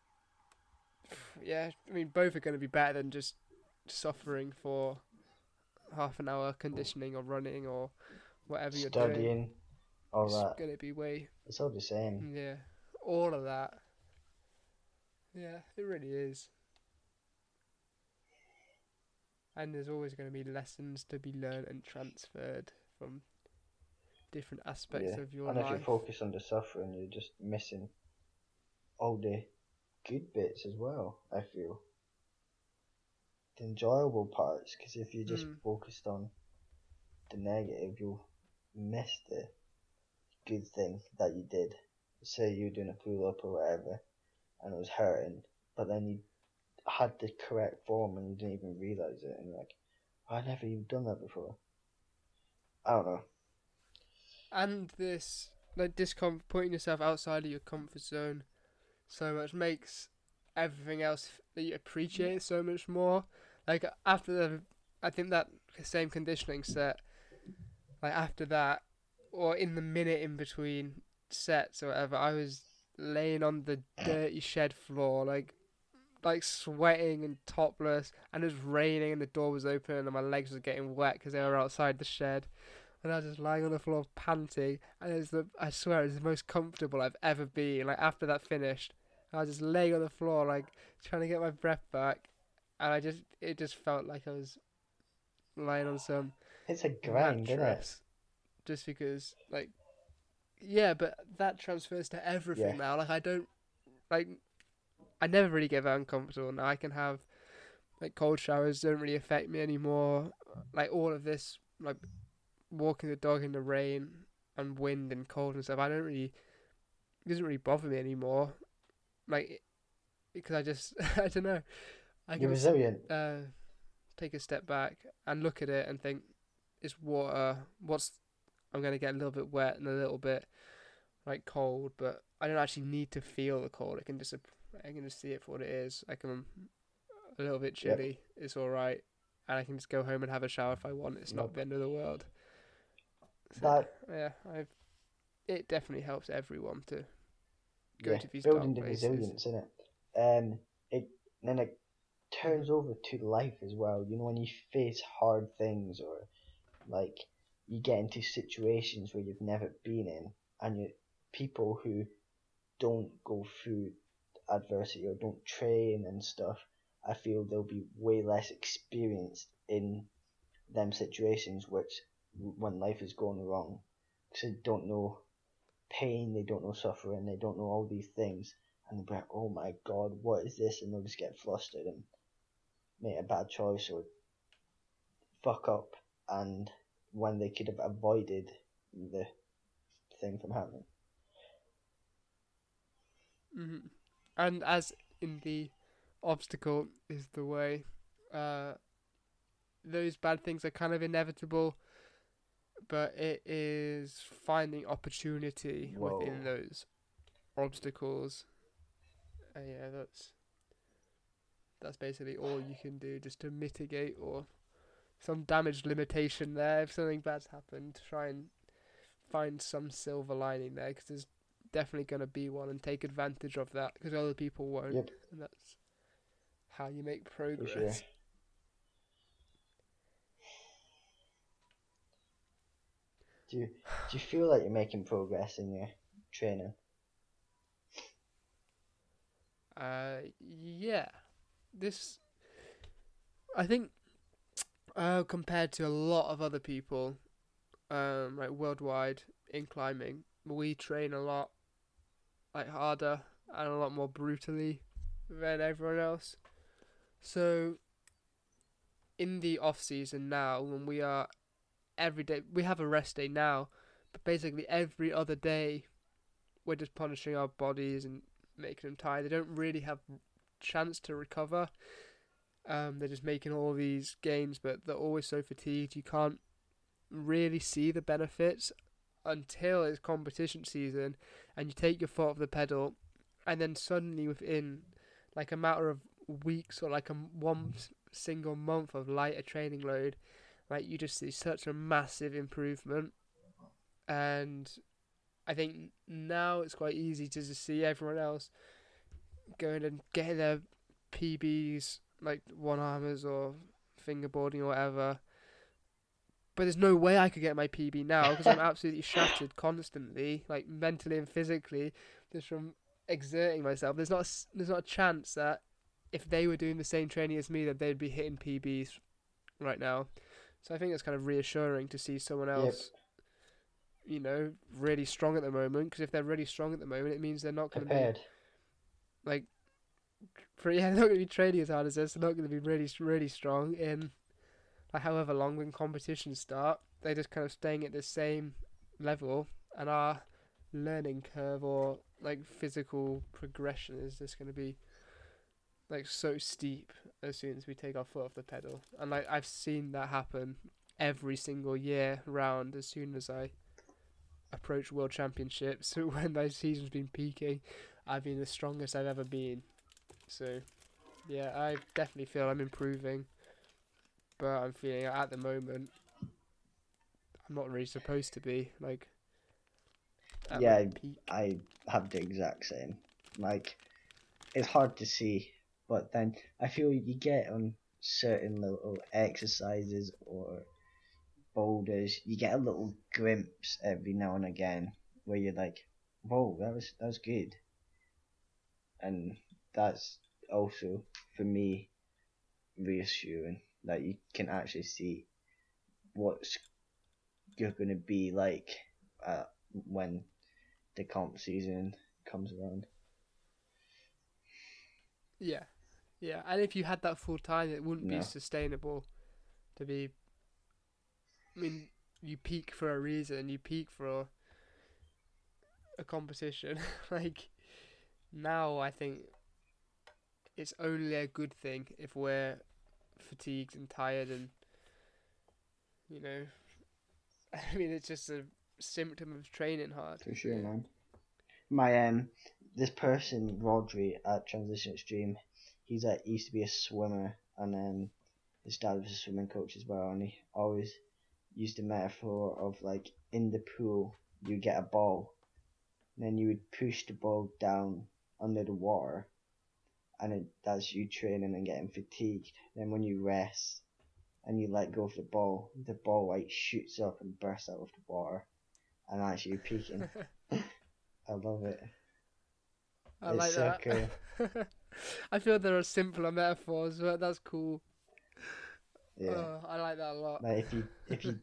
Speaker 2: yeah, I mean both are going to be better than just suffering for half an hour conditioning or running or whatever you're doing.
Speaker 1: Studying, all
Speaker 2: It's
Speaker 1: that.
Speaker 2: going to be way,
Speaker 1: It's all the same.
Speaker 2: yeah, all of that. Yeah, it really is. And there's always going to be lessons to be learned and transferred from different aspects
Speaker 1: Yeah.
Speaker 2: of your
Speaker 1: And if you're
Speaker 2: life.
Speaker 1: focused on the suffering, you're just missing all the good bits as well, I feel. The enjoyable parts, because if you're just
Speaker 2: Mm.
Speaker 1: focused on the negative, you'll miss the good thing that you did. Say you're doing a pull up or whatever, and it was hurting, but then you had the correct form and you didn't even realize it, and you're like, oh, I never even done that before. I don't know.
Speaker 2: And this, like, discom- putting yourself outside of your comfort zone so much makes everything else that you appreciate so much more. Like, after the, I think that same conditioning set, like, after that, or in the minute in between sets or whatever, I was laying on the dirty shed floor, like, like sweating and topless, and it was raining, and the door was open, and my legs were getting wet because they were outside the shed. and I was just lying on the floor panting, and it's the I swear it's the most comfortable I've ever been. Like after that finished, I was just laying on the floor, like trying to get my breath back, and I just it just felt like I was lying on some
Speaker 1: It's a grind, isn't it?
Speaker 2: mattress, just because like yeah, but that transfers to everything
Speaker 1: Yeah.
Speaker 2: now. Like I don't like I never really get that uncomfortable now. I can have like cold showers don't really affect me anymore. Like all of this, like walking the dog in the rain and wind and cold and stuff, I don't really it doesn't really bother me anymore. Like because I just I don't know. I
Speaker 1: You're
Speaker 2: can just
Speaker 1: resilient.
Speaker 2: uh, take a step back and look at it and think it's water. What's I'm gonna get a little bit wet and a little bit like cold, but I don't actually need to feel the cold. I can just I can just see it for what it is. I can a little bit
Speaker 1: Yep.
Speaker 2: chilly. It's all right, and I can just go home and have a shower if I want. It's not
Speaker 1: Nope.
Speaker 2: the end of the world. So,
Speaker 1: That
Speaker 2: yeah, I've. It definitely helps everyone to go
Speaker 1: yeah,
Speaker 2: to these
Speaker 1: building
Speaker 2: dark
Speaker 1: the
Speaker 2: places.
Speaker 1: resilience, isn't it? Um, it then it turns over to life as well. You know, when you face hard things or like you get into situations where you've never been in, and you people who don't go through adversity or don't train and stuff, I feel they'll be way less experienced in them situations which when life is going wrong, because they don't know pain, they don't know suffering, they don't know all these things, and they'll be like, oh my god, what is this? And they'll just get flustered and make a bad choice or fuck up, and when they could have avoided the thing from happening.
Speaker 2: Mm-hmm. And as in the obstacle is the way, uh, those bad things are kind of inevitable, but it is finding opportunity
Speaker 1: Whoa.
Speaker 2: within those obstacles. Uh, yeah, that's that's basically all you can do just to mitigate or some damage limitation there. If something bad's happened, try and find some silver lining there, because there's definitely going to be one, and take advantage of that, because other people won't.
Speaker 1: Yep.
Speaker 2: And that's how you make
Speaker 1: For
Speaker 2: progress.
Speaker 1: sure. Do you, do you feel like you're making progress in your training?
Speaker 2: Uh, yeah. This, I think, uh, compared to a lot of other people, um, like worldwide in climbing, we train a lot, like harder and a lot more brutally than everyone else. So, in the off season now, when we are every day, we have a rest day now, but basically every other day, we're just punishing our bodies and making them tired. They don't really have chance to recover. Um, they're just making all these gains, but they're always so fatigued. You can't really see the benefits until it's competition season, and you take your foot off the pedal, and then suddenly within like a matter of weeks or like a one single month of lighter training load, like you just see such a massive improvement. And I think now it's quite easy to just see everyone else going and getting their P Bs, like one armors or fingerboarding or whatever. But there's no way I could get my P B now, because I'm absolutely shattered constantly, like mentally and physically, just from exerting myself. There's not a, there's not a chance that if they were doing the same training as me, that they'd be hitting P Bs right now. So I think it's kind of reassuring to see someone else, yep. you know, really strong at the moment. Because if they're really strong at the moment, it means they're not going to be like, for, yeah, they're not going to be training as hard as us. They're not going to be really, really strong in like however long when competitions start. They're just kind of staying at the same level, and our learning curve or like physical progression is just going to be like so steep as soon as we take our foot off the pedal. And like I've seen that happen every single year round. As soon as I approach World Championships, when my season's been peaking, I've been the strongest I've ever been. So yeah, I definitely feel I'm improving, but I'm feeling at the moment I'm not really supposed to be like at
Speaker 1: yeah
Speaker 2: my peak.
Speaker 1: I have the exact same. Like, it's hard to see, but then I feel you get on certain little exercises or boulders, you get a little glimpse every now and again where you're like, whoa, that was that was good. And that's also, for me, reassuring that you can actually see what's you're going to be like uh, when the comp season comes around.
Speaker 2: Yeah, yeah. And if you had that full time, it wouldn't
Speaker 1: No.
Speaker 2: be sustainable to be. I mean, you peak for a reason. You peak for a competition. Like, now I think it's only a good thing if we're fatigued and tired and, you know, I mean, it's just a symptom of training hard.
Speaker 1: For sure,
Speaker 2: Yeah.
Speaker 1: man. My um, this person Rodri at Transition Extreme, he's a he used to be a swimmer, and then his dad was a swimming coach as well, and he always used a metaphor of like in the pool you get a ball, and then you would push the ball down under the water, and it, that's you training and getting fatigued. Then when you rest and you let go of the ball, the ball like shoots up and bursts out of the water, and actually you're peaking. I love it.
Speaker 2: I
Speaker 1: It's
Speaker 2: like
Speaker 1: so
Speaker 2: that.
Speaker 1: cool.
Speaker 2: I feel there are simpler metaphors, but that's cool.
Speaker 1: Yeah.
Speaker 2: Oh, I like that a lot.
Speaker 1: Like if you if you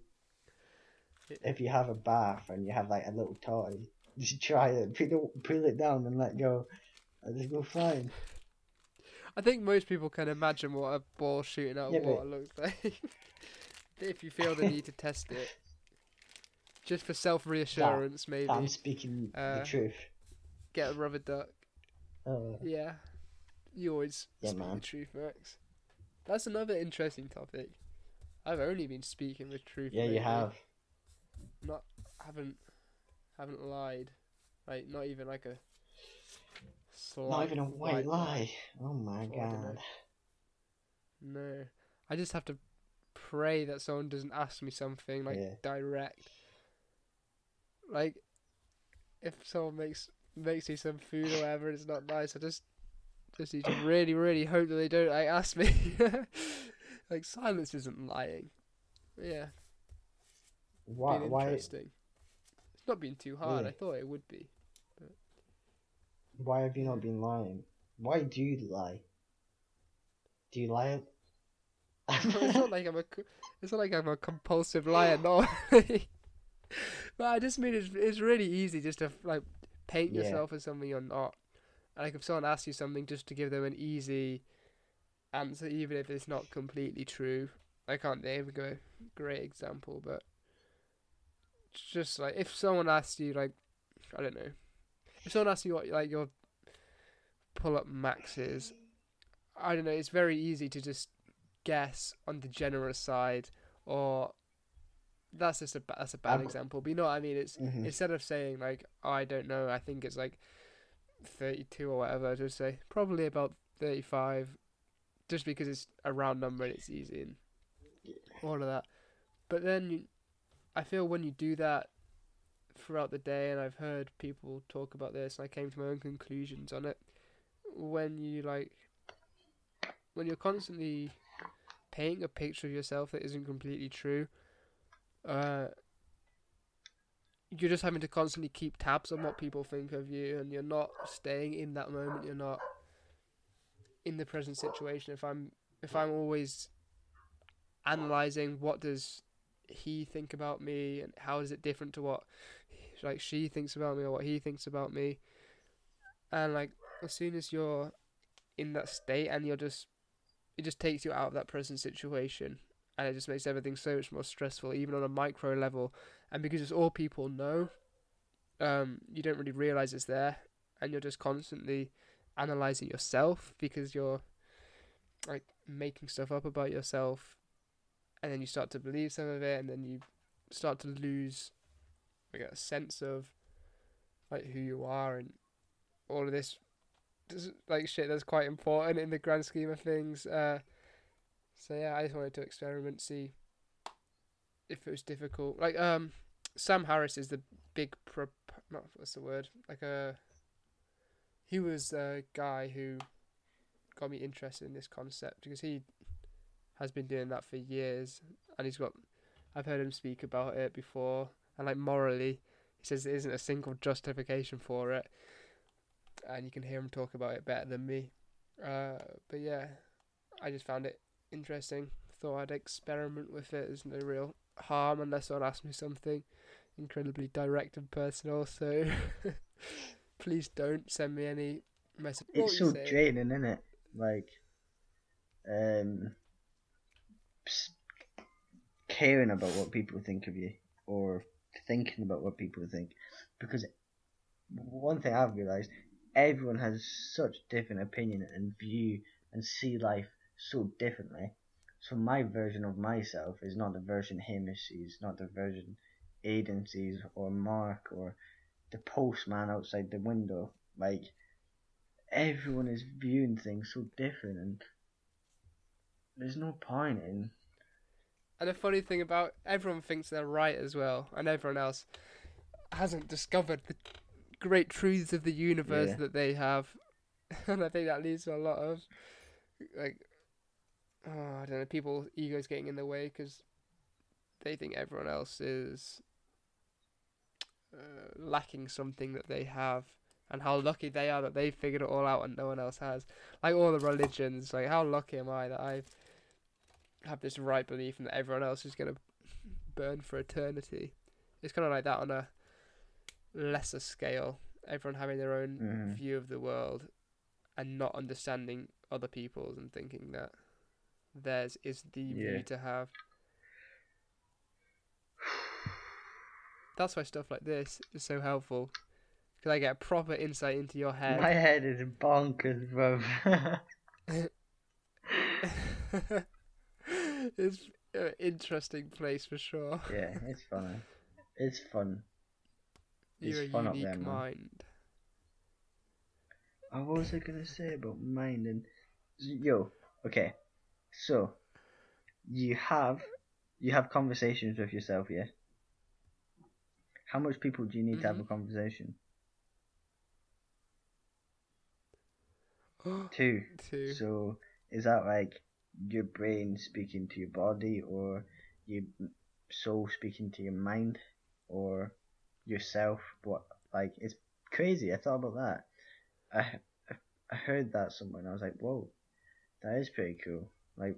Speaker 1: if you have a bath and you have like a little toy, just try it, pull, pull it down and let go, and just go flying.
Speaker 2: I think most people can imagine what a ball shooting out of
Speaker 1: Yeah, but-
Speaker 2: water looks like. If you feel the need to test it, just for self reassurance, maybe
Speaker 1: I'm speaking
Speaker 2: Uh,
Speaker 1: the truth.
Speaker 2: get a rubber duck.
Speaker 1: Oh,
Speaker 2: Yeah, you always
Speaker 1: Yeah,
Speaker 2: speak
Speaker 1: man.
Speaker 2: the truth, Max. That's another interesting topic. I've only been speaking the truth.
Speaker 1: yeah, you
Speaker 2: lately.
Speaker 1: have.
Speaker 2: Not haven't haven't lied. Like not even like a slight.
Speaker 1: Not even a white lie. Oh my
Speaker 2: Oh, I don't know.
Speaker 1: god.
Speaker 2: No, I just have to pray that someone doesn't ask me something like
Speaker 1: Yeah.
Speaker 2: direct. Like, if someone makes makes me some food or whatever, and it's not nice. I just just need to really, really hope that they don't like ask me. Like silence isn't lying. Yeah,
Speaker 1: Why?
Speaker 2: been
Speaker 1: Why?
Speaker 2: interesting. It's not been too hard.
Speaker 1: Yeah.
Speaker 2: I thought it would be.
Speaker 1: Why have you not been lying? Why do you lie? Do you lie?
Speaker 2: It's not like I'm a. co- It's not like I'm a compulsive liar. No. But I just mean it's it's really easy just to like paint
Speaker 1: Yeah.
Speaker 2: yourself as something you're not. Like if someone asks you something, just to give them an easy answer, even if it's not completely true. I can't think of a great example, but it's just like if someone asks you, like, I don't know, if someone asks you what like your pull-up max is, I don't know. It's very easy to just guess on the generous side, or that's just a ba- that's a bad
Speaker 1: I'm-
Speaker 2: example. But you know what I mean? It's
Speaker 1: Mhm.
Speaker 2: instead of saying like, oh, I don't know, I think it's like thirty-two or whatever, just say probably about thirty-five, just because it's a round number and it's easy and all of that. But then you, I feel when you do that throughout the day, and I've heard people talk about this, and I came to my own conclusions on it. When you like, when you're constantly painting a picture of yourself that isn't completely true, uh, you're just having to constantly keep tabs on what people think of you, and you're not staying in that moment. You're not in the present situation. If I'm if I'm always analyzing what does he think about me, and how is it different to what like she thinks about me or what he thinks about me, and like as soon as you're in that state and you're just it just takes you out of that present situation, and it just makes everything so much more stressful, even on a micro level. And because it's all people know, um, you don't really realize it's there, and you're just constantly analyzing yourself because you're like making stuff up about yourself, and then you start to believe some of it, and then you start to lose like a sense of like who you are and all of this just, like shit that's quite important in the grand scheme of things. Uh, so yeah, I just wanted to experiment, see if it was difficult. Like um, Sam Harris is the big pro. Not what's the word? Like a. He was a guy who got me interested in this concept because he has been doing that for years, and he's got. I've heard him speak about it before, and like morally, he says there isn't a single justification for it, and you can hear him talk about it better than me. Uh, but yeah, I just found it interesting. Thought I'd experiment with it. There's no real harm unless someone asks me something incredibly direct and personal. So please don't send me any message. What
Speaker 1: It's
Speaker 2: were you
Speaker 1: so
Speaker 2: saying?
Speaker 1: draining, isn't it? Like, um, s- caring about what people think of you, or thinking about what people think. Because one thing I've realised, everyone has such different opinion and view and see life so differently. So my version of myself is not the version Hamish sees, not the version Aidan sees, or Mark, or the postman outside the window. Like, everyone is viewing things so different, and there's no point in.
Speaker 2: And the funny thing about everyone thinks they're right as well, and everyone else hasn't discovered the great truths of the universe
Speaker 1: Yeah.
Speaker 2: that they have. And I think that leads to a lot of like, oh, I don't know, people's egos getting in the way because they think everyone else is uh, lacking something that they have, and how lucky they are that they've figured it all out and no one else has. Like all the religions, like how lucky am I that I have this right belief and that everyone else is gonna burn for eternity. It's kind of like that on a lesser scale. Everyone having their own
Speaker 1: Mm-hmm.
Speaker 2: view of the world and not understanding other people's and thinking that theirs is the
Speaker 1: Yeah.
Speaker 2: view to have. That's why stuff like this is so helpful, because I get a proper insight into your head.
Speaker 1: My head is bonkers, bro.
Speaker 2: It's an interesting place for sure.
Speaker 1: Yeah, it's fun. It's fun.
Speaker 2: You're
Speaker 1: It's
Speaker 2: a
Speaker 1: fun up
Speaker 2: unique
Speaker 1: there, man.
Speaker 2: mind.
Speaker 1: Oh, what was I gonna say about mind and yo? Okay, so you have you have conversations with yourself, yeah? How much people do you need to have a
Speaker 2: Mm-hmm.
Speaker 1: conversation? Two.
Speaker 2: Two.
Speaker 1: So is that like your brain speaking to your body, or your soul speaking to your mind, or yourself? What, like, it's crazy. I thought about that. I I heard that somewhere and I was like, whoa, that is pretty cool. Like,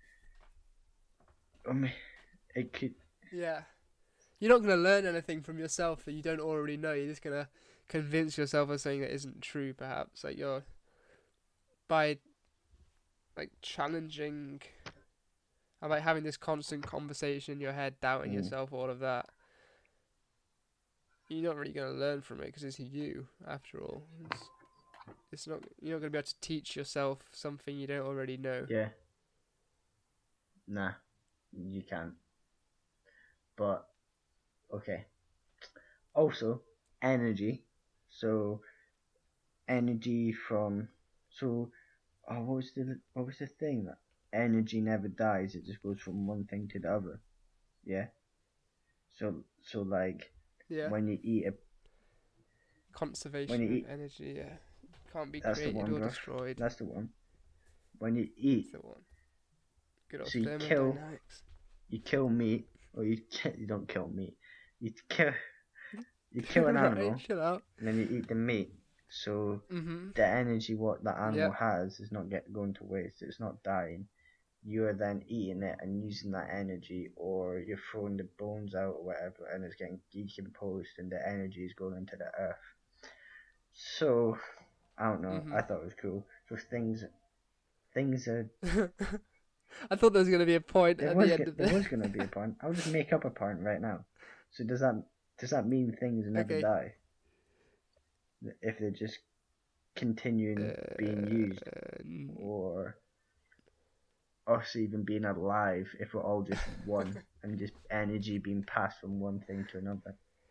Speaker 1: I mean, it could.
Speaker 2: Yeah. You're not going to learn anything from yourself that you don't already know. You're just going to convince yourself of something that isn't true, perhaps. Like, you're, by, like, challenging, and by having this constant conversation in your head, doubting
Speaker 1: Mm.
Speaker 2: yourself, all of that, you're not really going to learn from it because it's you, after all. It's, it's not, you're not going to be able to teach yourself something you don't already know.
Speaker 1: Yeah. Nah, you can't. But, okay. Also, energy. So, energy from. So, oh, what was the what was the thing that energy never dies? It just goes from one thing to the other. Yeah. So, so like
Speaker 2: Yeah.
Speaker 1: when you eat a.
Speaker 2: Conservation
Speaker 1: when you
Speaker 2: of
Speaker 1: eat-
Speaker 2: energy, yeah. Can't be
Speaker 1: That's the
Speaker 2: created
Speaker 1: one,
Speaker 2: or
Speaker 1: bro.
Speaker 2: destroyed.
Speaker 1: That's the one. When you eat,
Speaker 2: That's the one. Good old
Speaker 1: So you kill-
Speaker 2: thermodynamics.
Speaker 1: you kill meat, or you ki- you don't kill meat. You kill you kill an animal,
Speaker 2: Right, chill out.
Speaker 1: and then you eat the meat. So
Speaker 2: Mm-hmm.
Speaker 1: the energy what that animal
Speaker 2: Yep.
Speaker 1: has is not get going to waste. It's not dying. You are then eating it and using that energy, or you're throwing the bones out or whatever, and it's getting decomposed, and the energy is going into the earth. So I don't know.
Speaker 2: Mhm.
Speaker 1: I thought it was cool. So things things are.
Speaker 2: I thought there was going to be a point
Speaker 1: There
Speaker 2: at
Speaker 1: was
Speaker 2: the end
Speaker 1: go-
Speaker 2: of
Speaker 1: there
Speaker 2: this.
Speaker 1: was gonna be a point. I'll just make up a point right now. So does that does that mean things never
Speaker 2: Okay.
Speaker 1: die? If they're just continuing being used,
Speaker 2: Uh, n-
Speaker 1: or us even being alive if we're all just one and just energy being passed from one thing to another?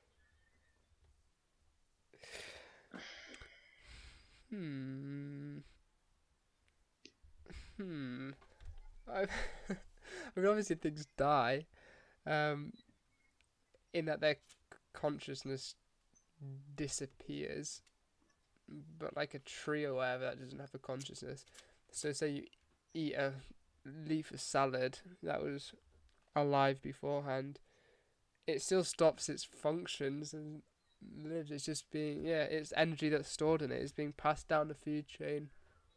Speaker 2: hmm. Hmm. I, I mean, obviously things die. Um, in that their consciousness disappears, but like a tree or whatever that doesn't have a consciousness. So say you eat a leaf of salad that was alive beforehand, it still stops its functions and lives. It's just being, yeah, it's energy that's stored in it. It's being passed down the food chain,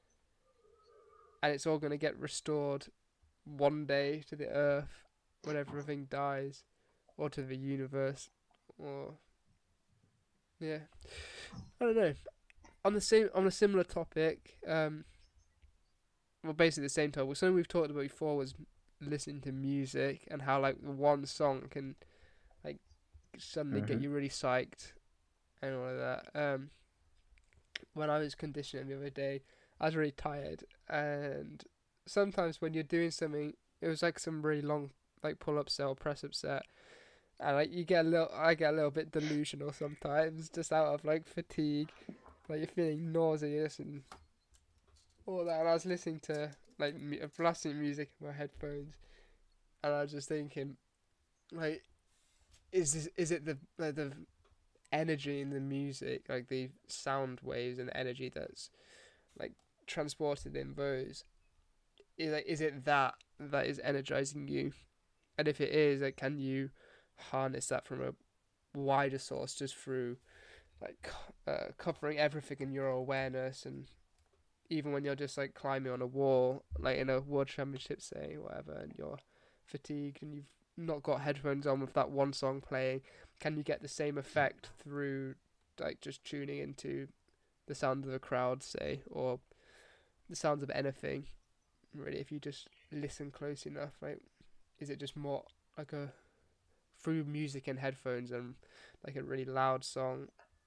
Speaker 2: and it's all going to get restored one day to the earth when everything dies, or to the universe, or yeah, I don't know. On the same, on a similar topic, um, well, basically the same topic. Something we've talked about before was listening to music and how like one song can like suddenly get
Speaker 1: Mhm.
Speaker 2: you really psyched and all of that. Um, when I was conditioning the other day, I was really tired, and sometimes when you're doing something, it was like some really long like pull up set or press up set, and like you get a little, I get a little bit delusional sometimes, just out of like fatigue, like you're feeling nauseous and all that. And I was listening to like mu- blasting music in my headphones, and I was just thinking, like, is this is it the like, the energy in the music, like the sound waves and the energy that's like transported in those? Is like, is it that that is energizing you? And if it is, like, can you harness that from a wider source just through like uh, covering everything in your awareness, and even when you're just like climbing on a wall, like in a world championship, say, whatever, and you're fatigued and you've not got headphones on with that one song playing, can you get the same effect through like just tuning into the sound of the crowd, say, or the sounds of anything? Really, if you just listen close enough, like, is it just more like a through music and headphones and like a really loud song?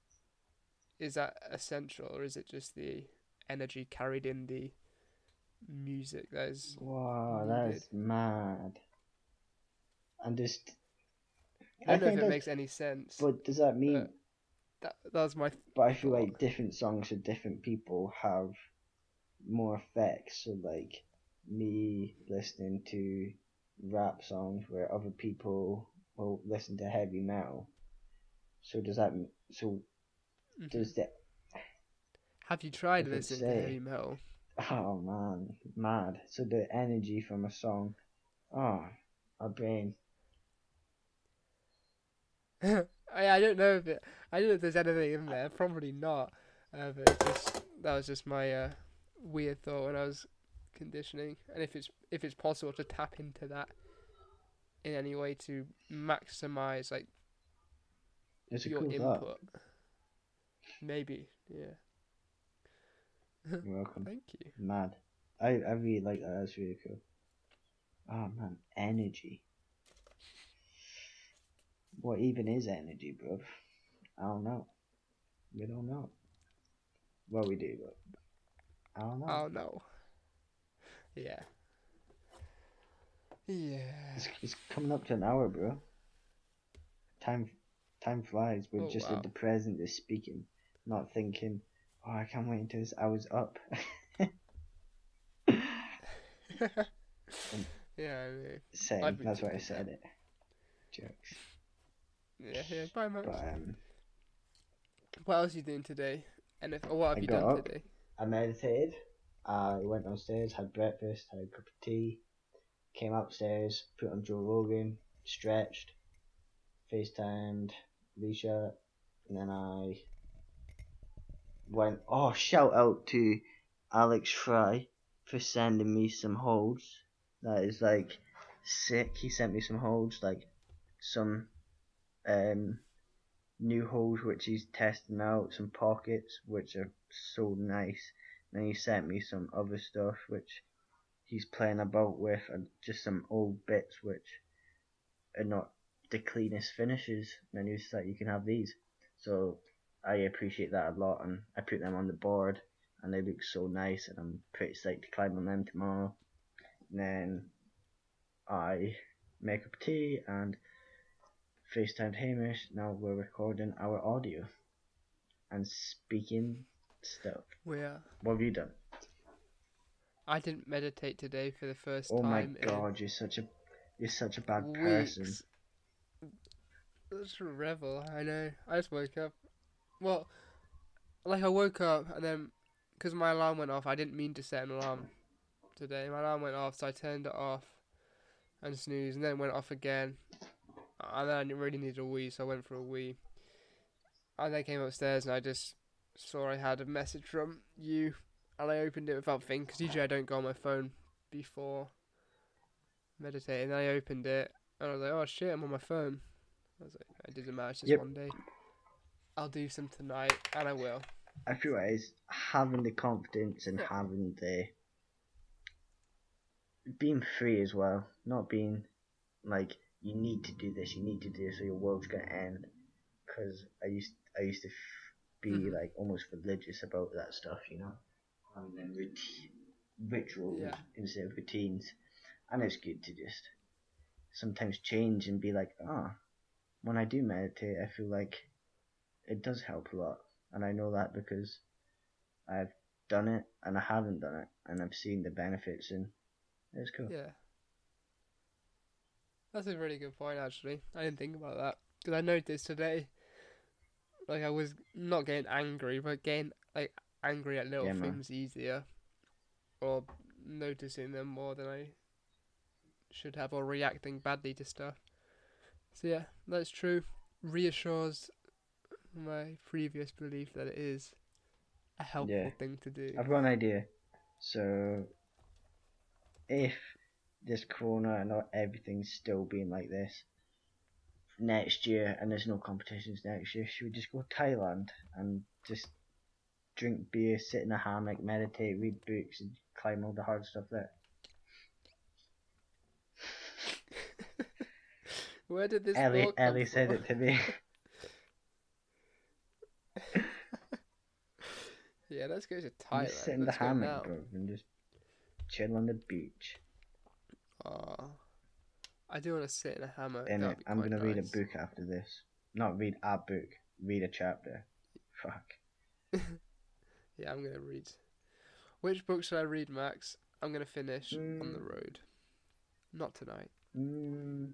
Speaker 2: Is that essential, or is it just the energy carried in the music that is
Speaker 1: Wow,
Speaker 2: needed?
Speaker 1: that's mad. And just,
Speaker 2: I
Speaker 1: I
Speaker 2: don't know if
Speaker 1: think
Speaker 2: it
Speaker 1: that's,
Speaker 2: makes any sense,
Speaker 1: but does that mean?
Speaker 2: but that that was my
Speaker 1: But I feel
Speaker 2: thought.
Speaker 1: like different songs for different people have more effects. So like me listening to rap songs where other people will listen to heavy metal. So does that? So
Speaker 2: Hmm.
Speaker 1: does that?
Speaker 2: Have you tried
Speaker 1: If it's
Speaker 2: listening to heavy
Speaker 1: say,
Speaker 2: metal?
Speaker 1: oh man, mad. So the energy from a song, oh, our brain.
Speaker 2: I I don't know if it. I don't know if there's anything in there. Probably not. Uh, but it's just that was just my uh, weird thought when I was conditioning, and if it's if it's possible to tap into that in any way to maximize like
Speaker 1: It's a
Speaker 2: your
Speaker 1: cool thought.
Speaker 2: input, maybe. Yeah.
Speaker 1: You're welcome.
Speaker 2: Thank you.
Speaker 1: Mad. I I really like that. That's really cool. Oh man, energy. What even is energy, bro? I don't know. We don't know. Well, we do, but I don't know.
Speaker 2: Oh no. Yeah. Yeah.
Speaker 1: It's, it's coming up to an hour, bro. Time time flies. We're
Speaker 2: Oh
Speaker 1: just at
Speaker 2: wow.
Speaker 1: the present is speaking, not thinking, oh, I can't wait until this hour's up. And
Speaker 2: Yeah. I mean,
Speaker 1: same.
Speaker 2: I've been
Speaker 1: That's why I
Speaker 2: thinking that.
Speaker 1: said it. Jokes.
Speaker 2: Yeah. Yeah. Bye,
Speaker 1: But
Speaker 2: Max.
Speaker 1: um,
Speaker 2: What else are you doing today? And if or what
Speaker 1: I
Speaker 2: have you
Speaker 1: got
Speaker 2: done
Speaker 1: up.
Speaker 2: today?
Speaker 1: I meditated. I went downstairs, had breakfast, had a cup of tea. Came upstairs, put on Joe Rogan, stretched, FaceTimed Alicia, and then I went, oh, shout out to Alex Fry for sending me some holds. That is like sick. He sent me some holds, like some um new holes which he's testing out, some pockets which are so nice. Then he sent me some other stuff which he's playing about with, and just some old bits which are not the cleanest finishes. And then he was like, you can have these. So I appreciate that a lot, and I put them on the board, and they look so nice, and I'm pretty psyched to climb on them tomorrow. And then I make up tea and FaceTimed Hamish. Now we're recording our audio and speaking stuff.
Speaker 2: Where
Speaker 1: What have you done?
Speaker 2: I didn't meditate today for the first
Speaker 1: Oh my
Speaker 2: time in
Speaker 1: god, you're such a you're such a bad person.
Speaker 2: weeks. That's a revel. I know. I just woke up. Well, like I woke up and then because my alarm went off, I didn't mean to set an alarm today. My alarm went off, so I turned it off. and snooze, and then went off again. And then I really needed a wee, so I went for a wee. And then came upstairs, and I just saw I had a message from you, and I opened it without thinking, because usually I don't go on my phone before meditating. And I opened it, and I was like, oh shit, I'm on my phone. I was like, it doesn't matter, it's just
Speaker 1: Yep.
Speaker 2: one day. I'll do some tonight, and I will.
Speaker 1: I feel like it's having the confidence and
Speaker 2: Yeah.
Speaker 1: having the being free as well, not being like you need to do this, you need to do this, or your world's gonna end. Because I used I used to f- be
Speaker 2: Mhm.
Speaker 1: like almost religious about that stuff, you know, having them routine, rituals
Speaker 2: Yeah.
Speaker 1: instead of routines, and it's good to just sometimes change and be like, ah, oh, when I do meditate, I feel like it does help a lot, and I know that because I've done it and I haven't done it, and I've seen the benefits, and it's cool.
Speaker 2: Yeah. That's a really good point, actually. I didn't think about that. Because I noticed today, like, I was not getting angry, but getting, like, angry at little
Speaker 1: Yeah, man.
Speaker 2: things easier. Or noticing them more than I should have, or reacting badly to stuff. So, yeah, that's true. Reassures my previous belief that it is a helpful
Speaker 1: Yeah.
Speaker 2: thing to do.
Speaker 1: I've got an idea. So, if this corona and not everything's still being like this next year, and there's no competitions next year, should we just go to Thailand and just drink beer, sit in a hammock, meditate, read books, and climb all the hard stuff there?
Speaker 2: Where did this
Speaker 1: Ellie,
Speaker 2: thought come
Speaker 1: Ellie said
Speaker 2: from?
Speaker 1: it to me.
Speaker 2: Yeah, let's go to
Speaker 1: Just
Speaker 2: Thailand.
Speaker 1: sit in the
Speaker 2: Let's go now.
Speaker 1: hammock, bro, and just chill on the beach.
Speaker 2: Aw. I do want to sit in a hammock.
Speaker 1: In
Speaker 2: That'd
Speaker 1: it,
Speaker 2: be
Speaker 1: I'm
Speaker 2: quite
Speaker 1: gonna read a
Speaker 2: nice.
Speaker 1: book after this. Not read a book, read a chapter. Fuck.
Speaker 2: Yeah, I'm gonna read. Which book should I read, Max? I'm gonna finish On the
Speaker 1: Mm.
Speaker 2: Road. Not tonight.
Speaker 1: Mm,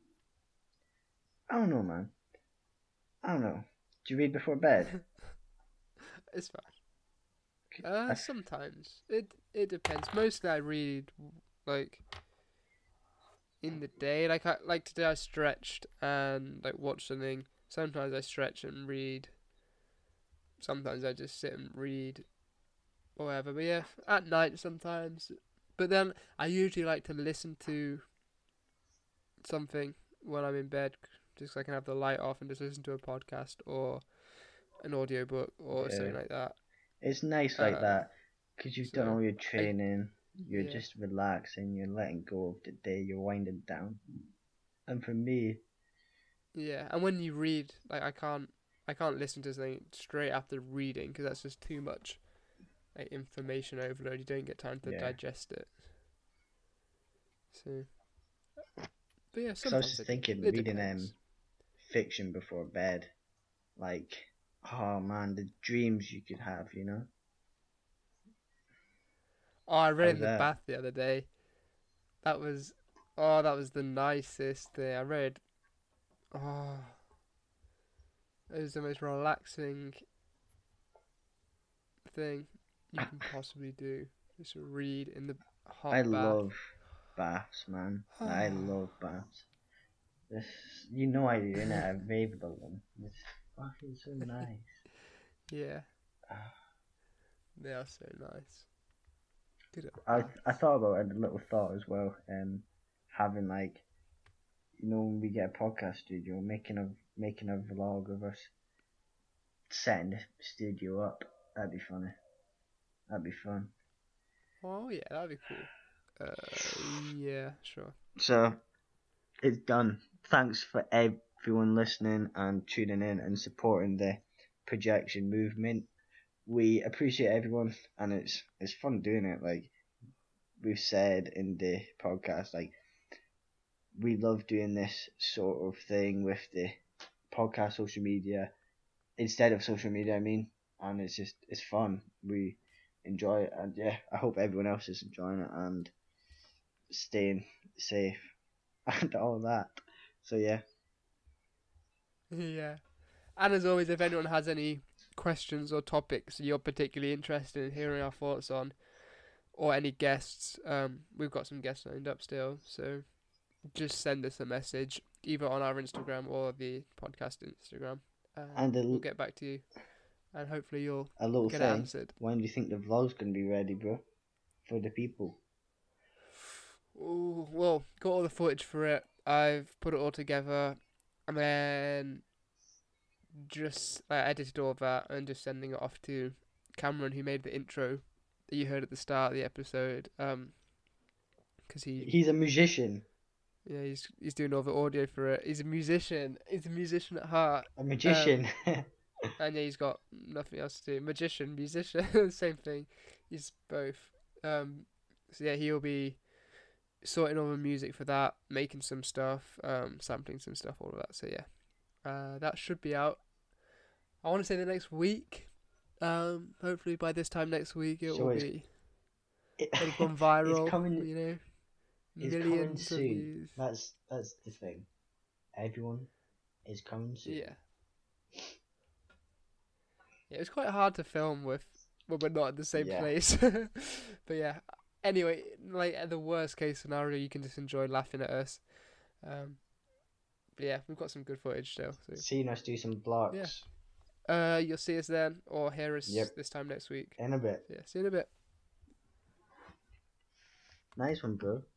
Speaker 1: I don't know, man. I don't know. Do you read before bed?
Speaker 2: It's fine.
Speaker 1: I
Speaker 2: Uh,
Speaker 1: f-
Speaker 2: sometimes it it depends. Mostly I read like in the day. Like I like today I stretched and like watched something. Sometimes I stretch and read. Sometimes I just sit and read, or whatever. But yeah, at night sometimes. But then I usually like to listen to something when I'm in bed, just so I can have the light off and just listen to a podcast or an audiobook or
Speaker 1: Yeah.
Speaker 2: something like that.
Speaker 1: It's nice like
Speaker 2: Uh,
Speaker 1: that, because you've done
Speaker 2: so,
Speaker 1: all your training, you're
Speaker 2: yeah.
Speaker 1: just relaxing, you're letting go of the day, you're winding down. And for me,
Speaker 2: Yeah, and when you read, like I can't, I can't listen to something straight after reading because that's just too much, like information overload. You don't get time to
Speaker 1: Yeah.
Speaker 2: digest it. So, but yeah,
Speaker 1: 'cause I was
Speaker 2: sometimes
Speaker 1: just
Speaker 2: I do.
Speaker 1: thinking,
Speaker 2: It
Speaker 1: reading
Speaker 2: depends.
Speaker 1: um fiction before bed, like, oh man, the dreams you could have, you know?
Speaker 2: Oh, I read
Speaker 1: How's
Speaker 2: in the
Speaker 1: that?
Speaker 2: bath the other day. That was, oh, that was the nicest thing I read. Oh, it was the most relaxing thing you can possibly do. Just read in the hot
Speaker 1: I
Speaker 2: bath.
Speaker 1: love baths, man. I love baths. This, you know I do, innit? I rave about them. It's fucking so nice.
Speaker 2: Yeah,
Speaker 1: Ah.
Speaker 2: they are so nice. Good at
Speaker 1: I
Speaker 2: baths.
Speaker 1: I thought about it, a little thought as well, um, having like, you know, when we get a podcast studio, making a making a vlog of us setting the studio up. That'd be funny. That'd be fun.
Speaker 2: Oh yeah, that'd be cool. Uh, yeah, sure.
Speaker 1: So, it's done. Thanks for everyone listening and tuning in and supporting the projection movement. We appreciate everyone, and it's it's fun doing it. Like we've said in the podcast, like we love doing this sort of thing with the podcast, social media, instead of social media. I mean, and it's just it's fun. We enjoy it, and yeah, I hope everyone else is enjoying it and staying safe and all that. So yeah.
Speaker 2: Yeah. And as always, if anyone has any questions or topics you're particularly interested in hearing our thoughts on, or any guests, um, we've got some guests lined up still, so just send us a message either on our Instagram or the podcast Instagram, and,
Speaker 1: And a l-
Speaker 2: we'll get back to you, and hopefully you'll
Speaker 1: A little
Speaker 2: get it
Speaker 1: thing.
Speaker 2: answered.
Speaker 1: When do you think the vlog's gonna be ready, bro? For the people.
Speaker 2: Ooh, well, got all the footage for it. I've put it all together, and then just I edited all of that and just sending it off to Cameron, who made the intro that you heard at the start of the episode. Um, because he
Speaker 1: He's a musician.
Speaker 2: yeah he's he's doing all the audio for it. He's a musician. He's a musician at heart.
Speaker 1: A magician.
Speaker 2: Um, and yeah, he's got nothing else to do. Magician, musician, same thing. He's both. Um, so yeah, he'll be sorting all the music for that, making some stuff, um, sampling some stuff, all of that. So yeah, uh, that should be out. I want to say the next week. Um, hopefully by this time next week it
Speaker 1: So
Speaker 2: will
Speaker 1: it's-
Speaker 2: be
Speaker 1: It-
Speaker 2: it'll gone viral.
Speaker 1: It's coming.
Speaker 2: You know,
Speaker 1: It's coming
Speaker 2: millions of
Speaker 1: soon.
Speaker 2: views.
Speaker 1: That's that's the thing. Everyone is coming soon.
Speaker 2: Yeah. Yeah, it's quite hard to film with when we're not in the same
Speaker 1: Yeah.
Speaker 2: place. But yeah, anyway, like at the worst case scenario, you can just enjoy laughing at us. Um, but yeah, we've got some good footage still. So
Speaker 1: Seeing us do some blocks
Speaker 2: Yeah. uh, you'll see us then, or hear us
Speaker 1: Yep.
Speaker 2: this time next week.
Speaker 1: in a bit.
Speaker 2: Yeah, see you in a bit.
Speaker 1: Nice one, bro.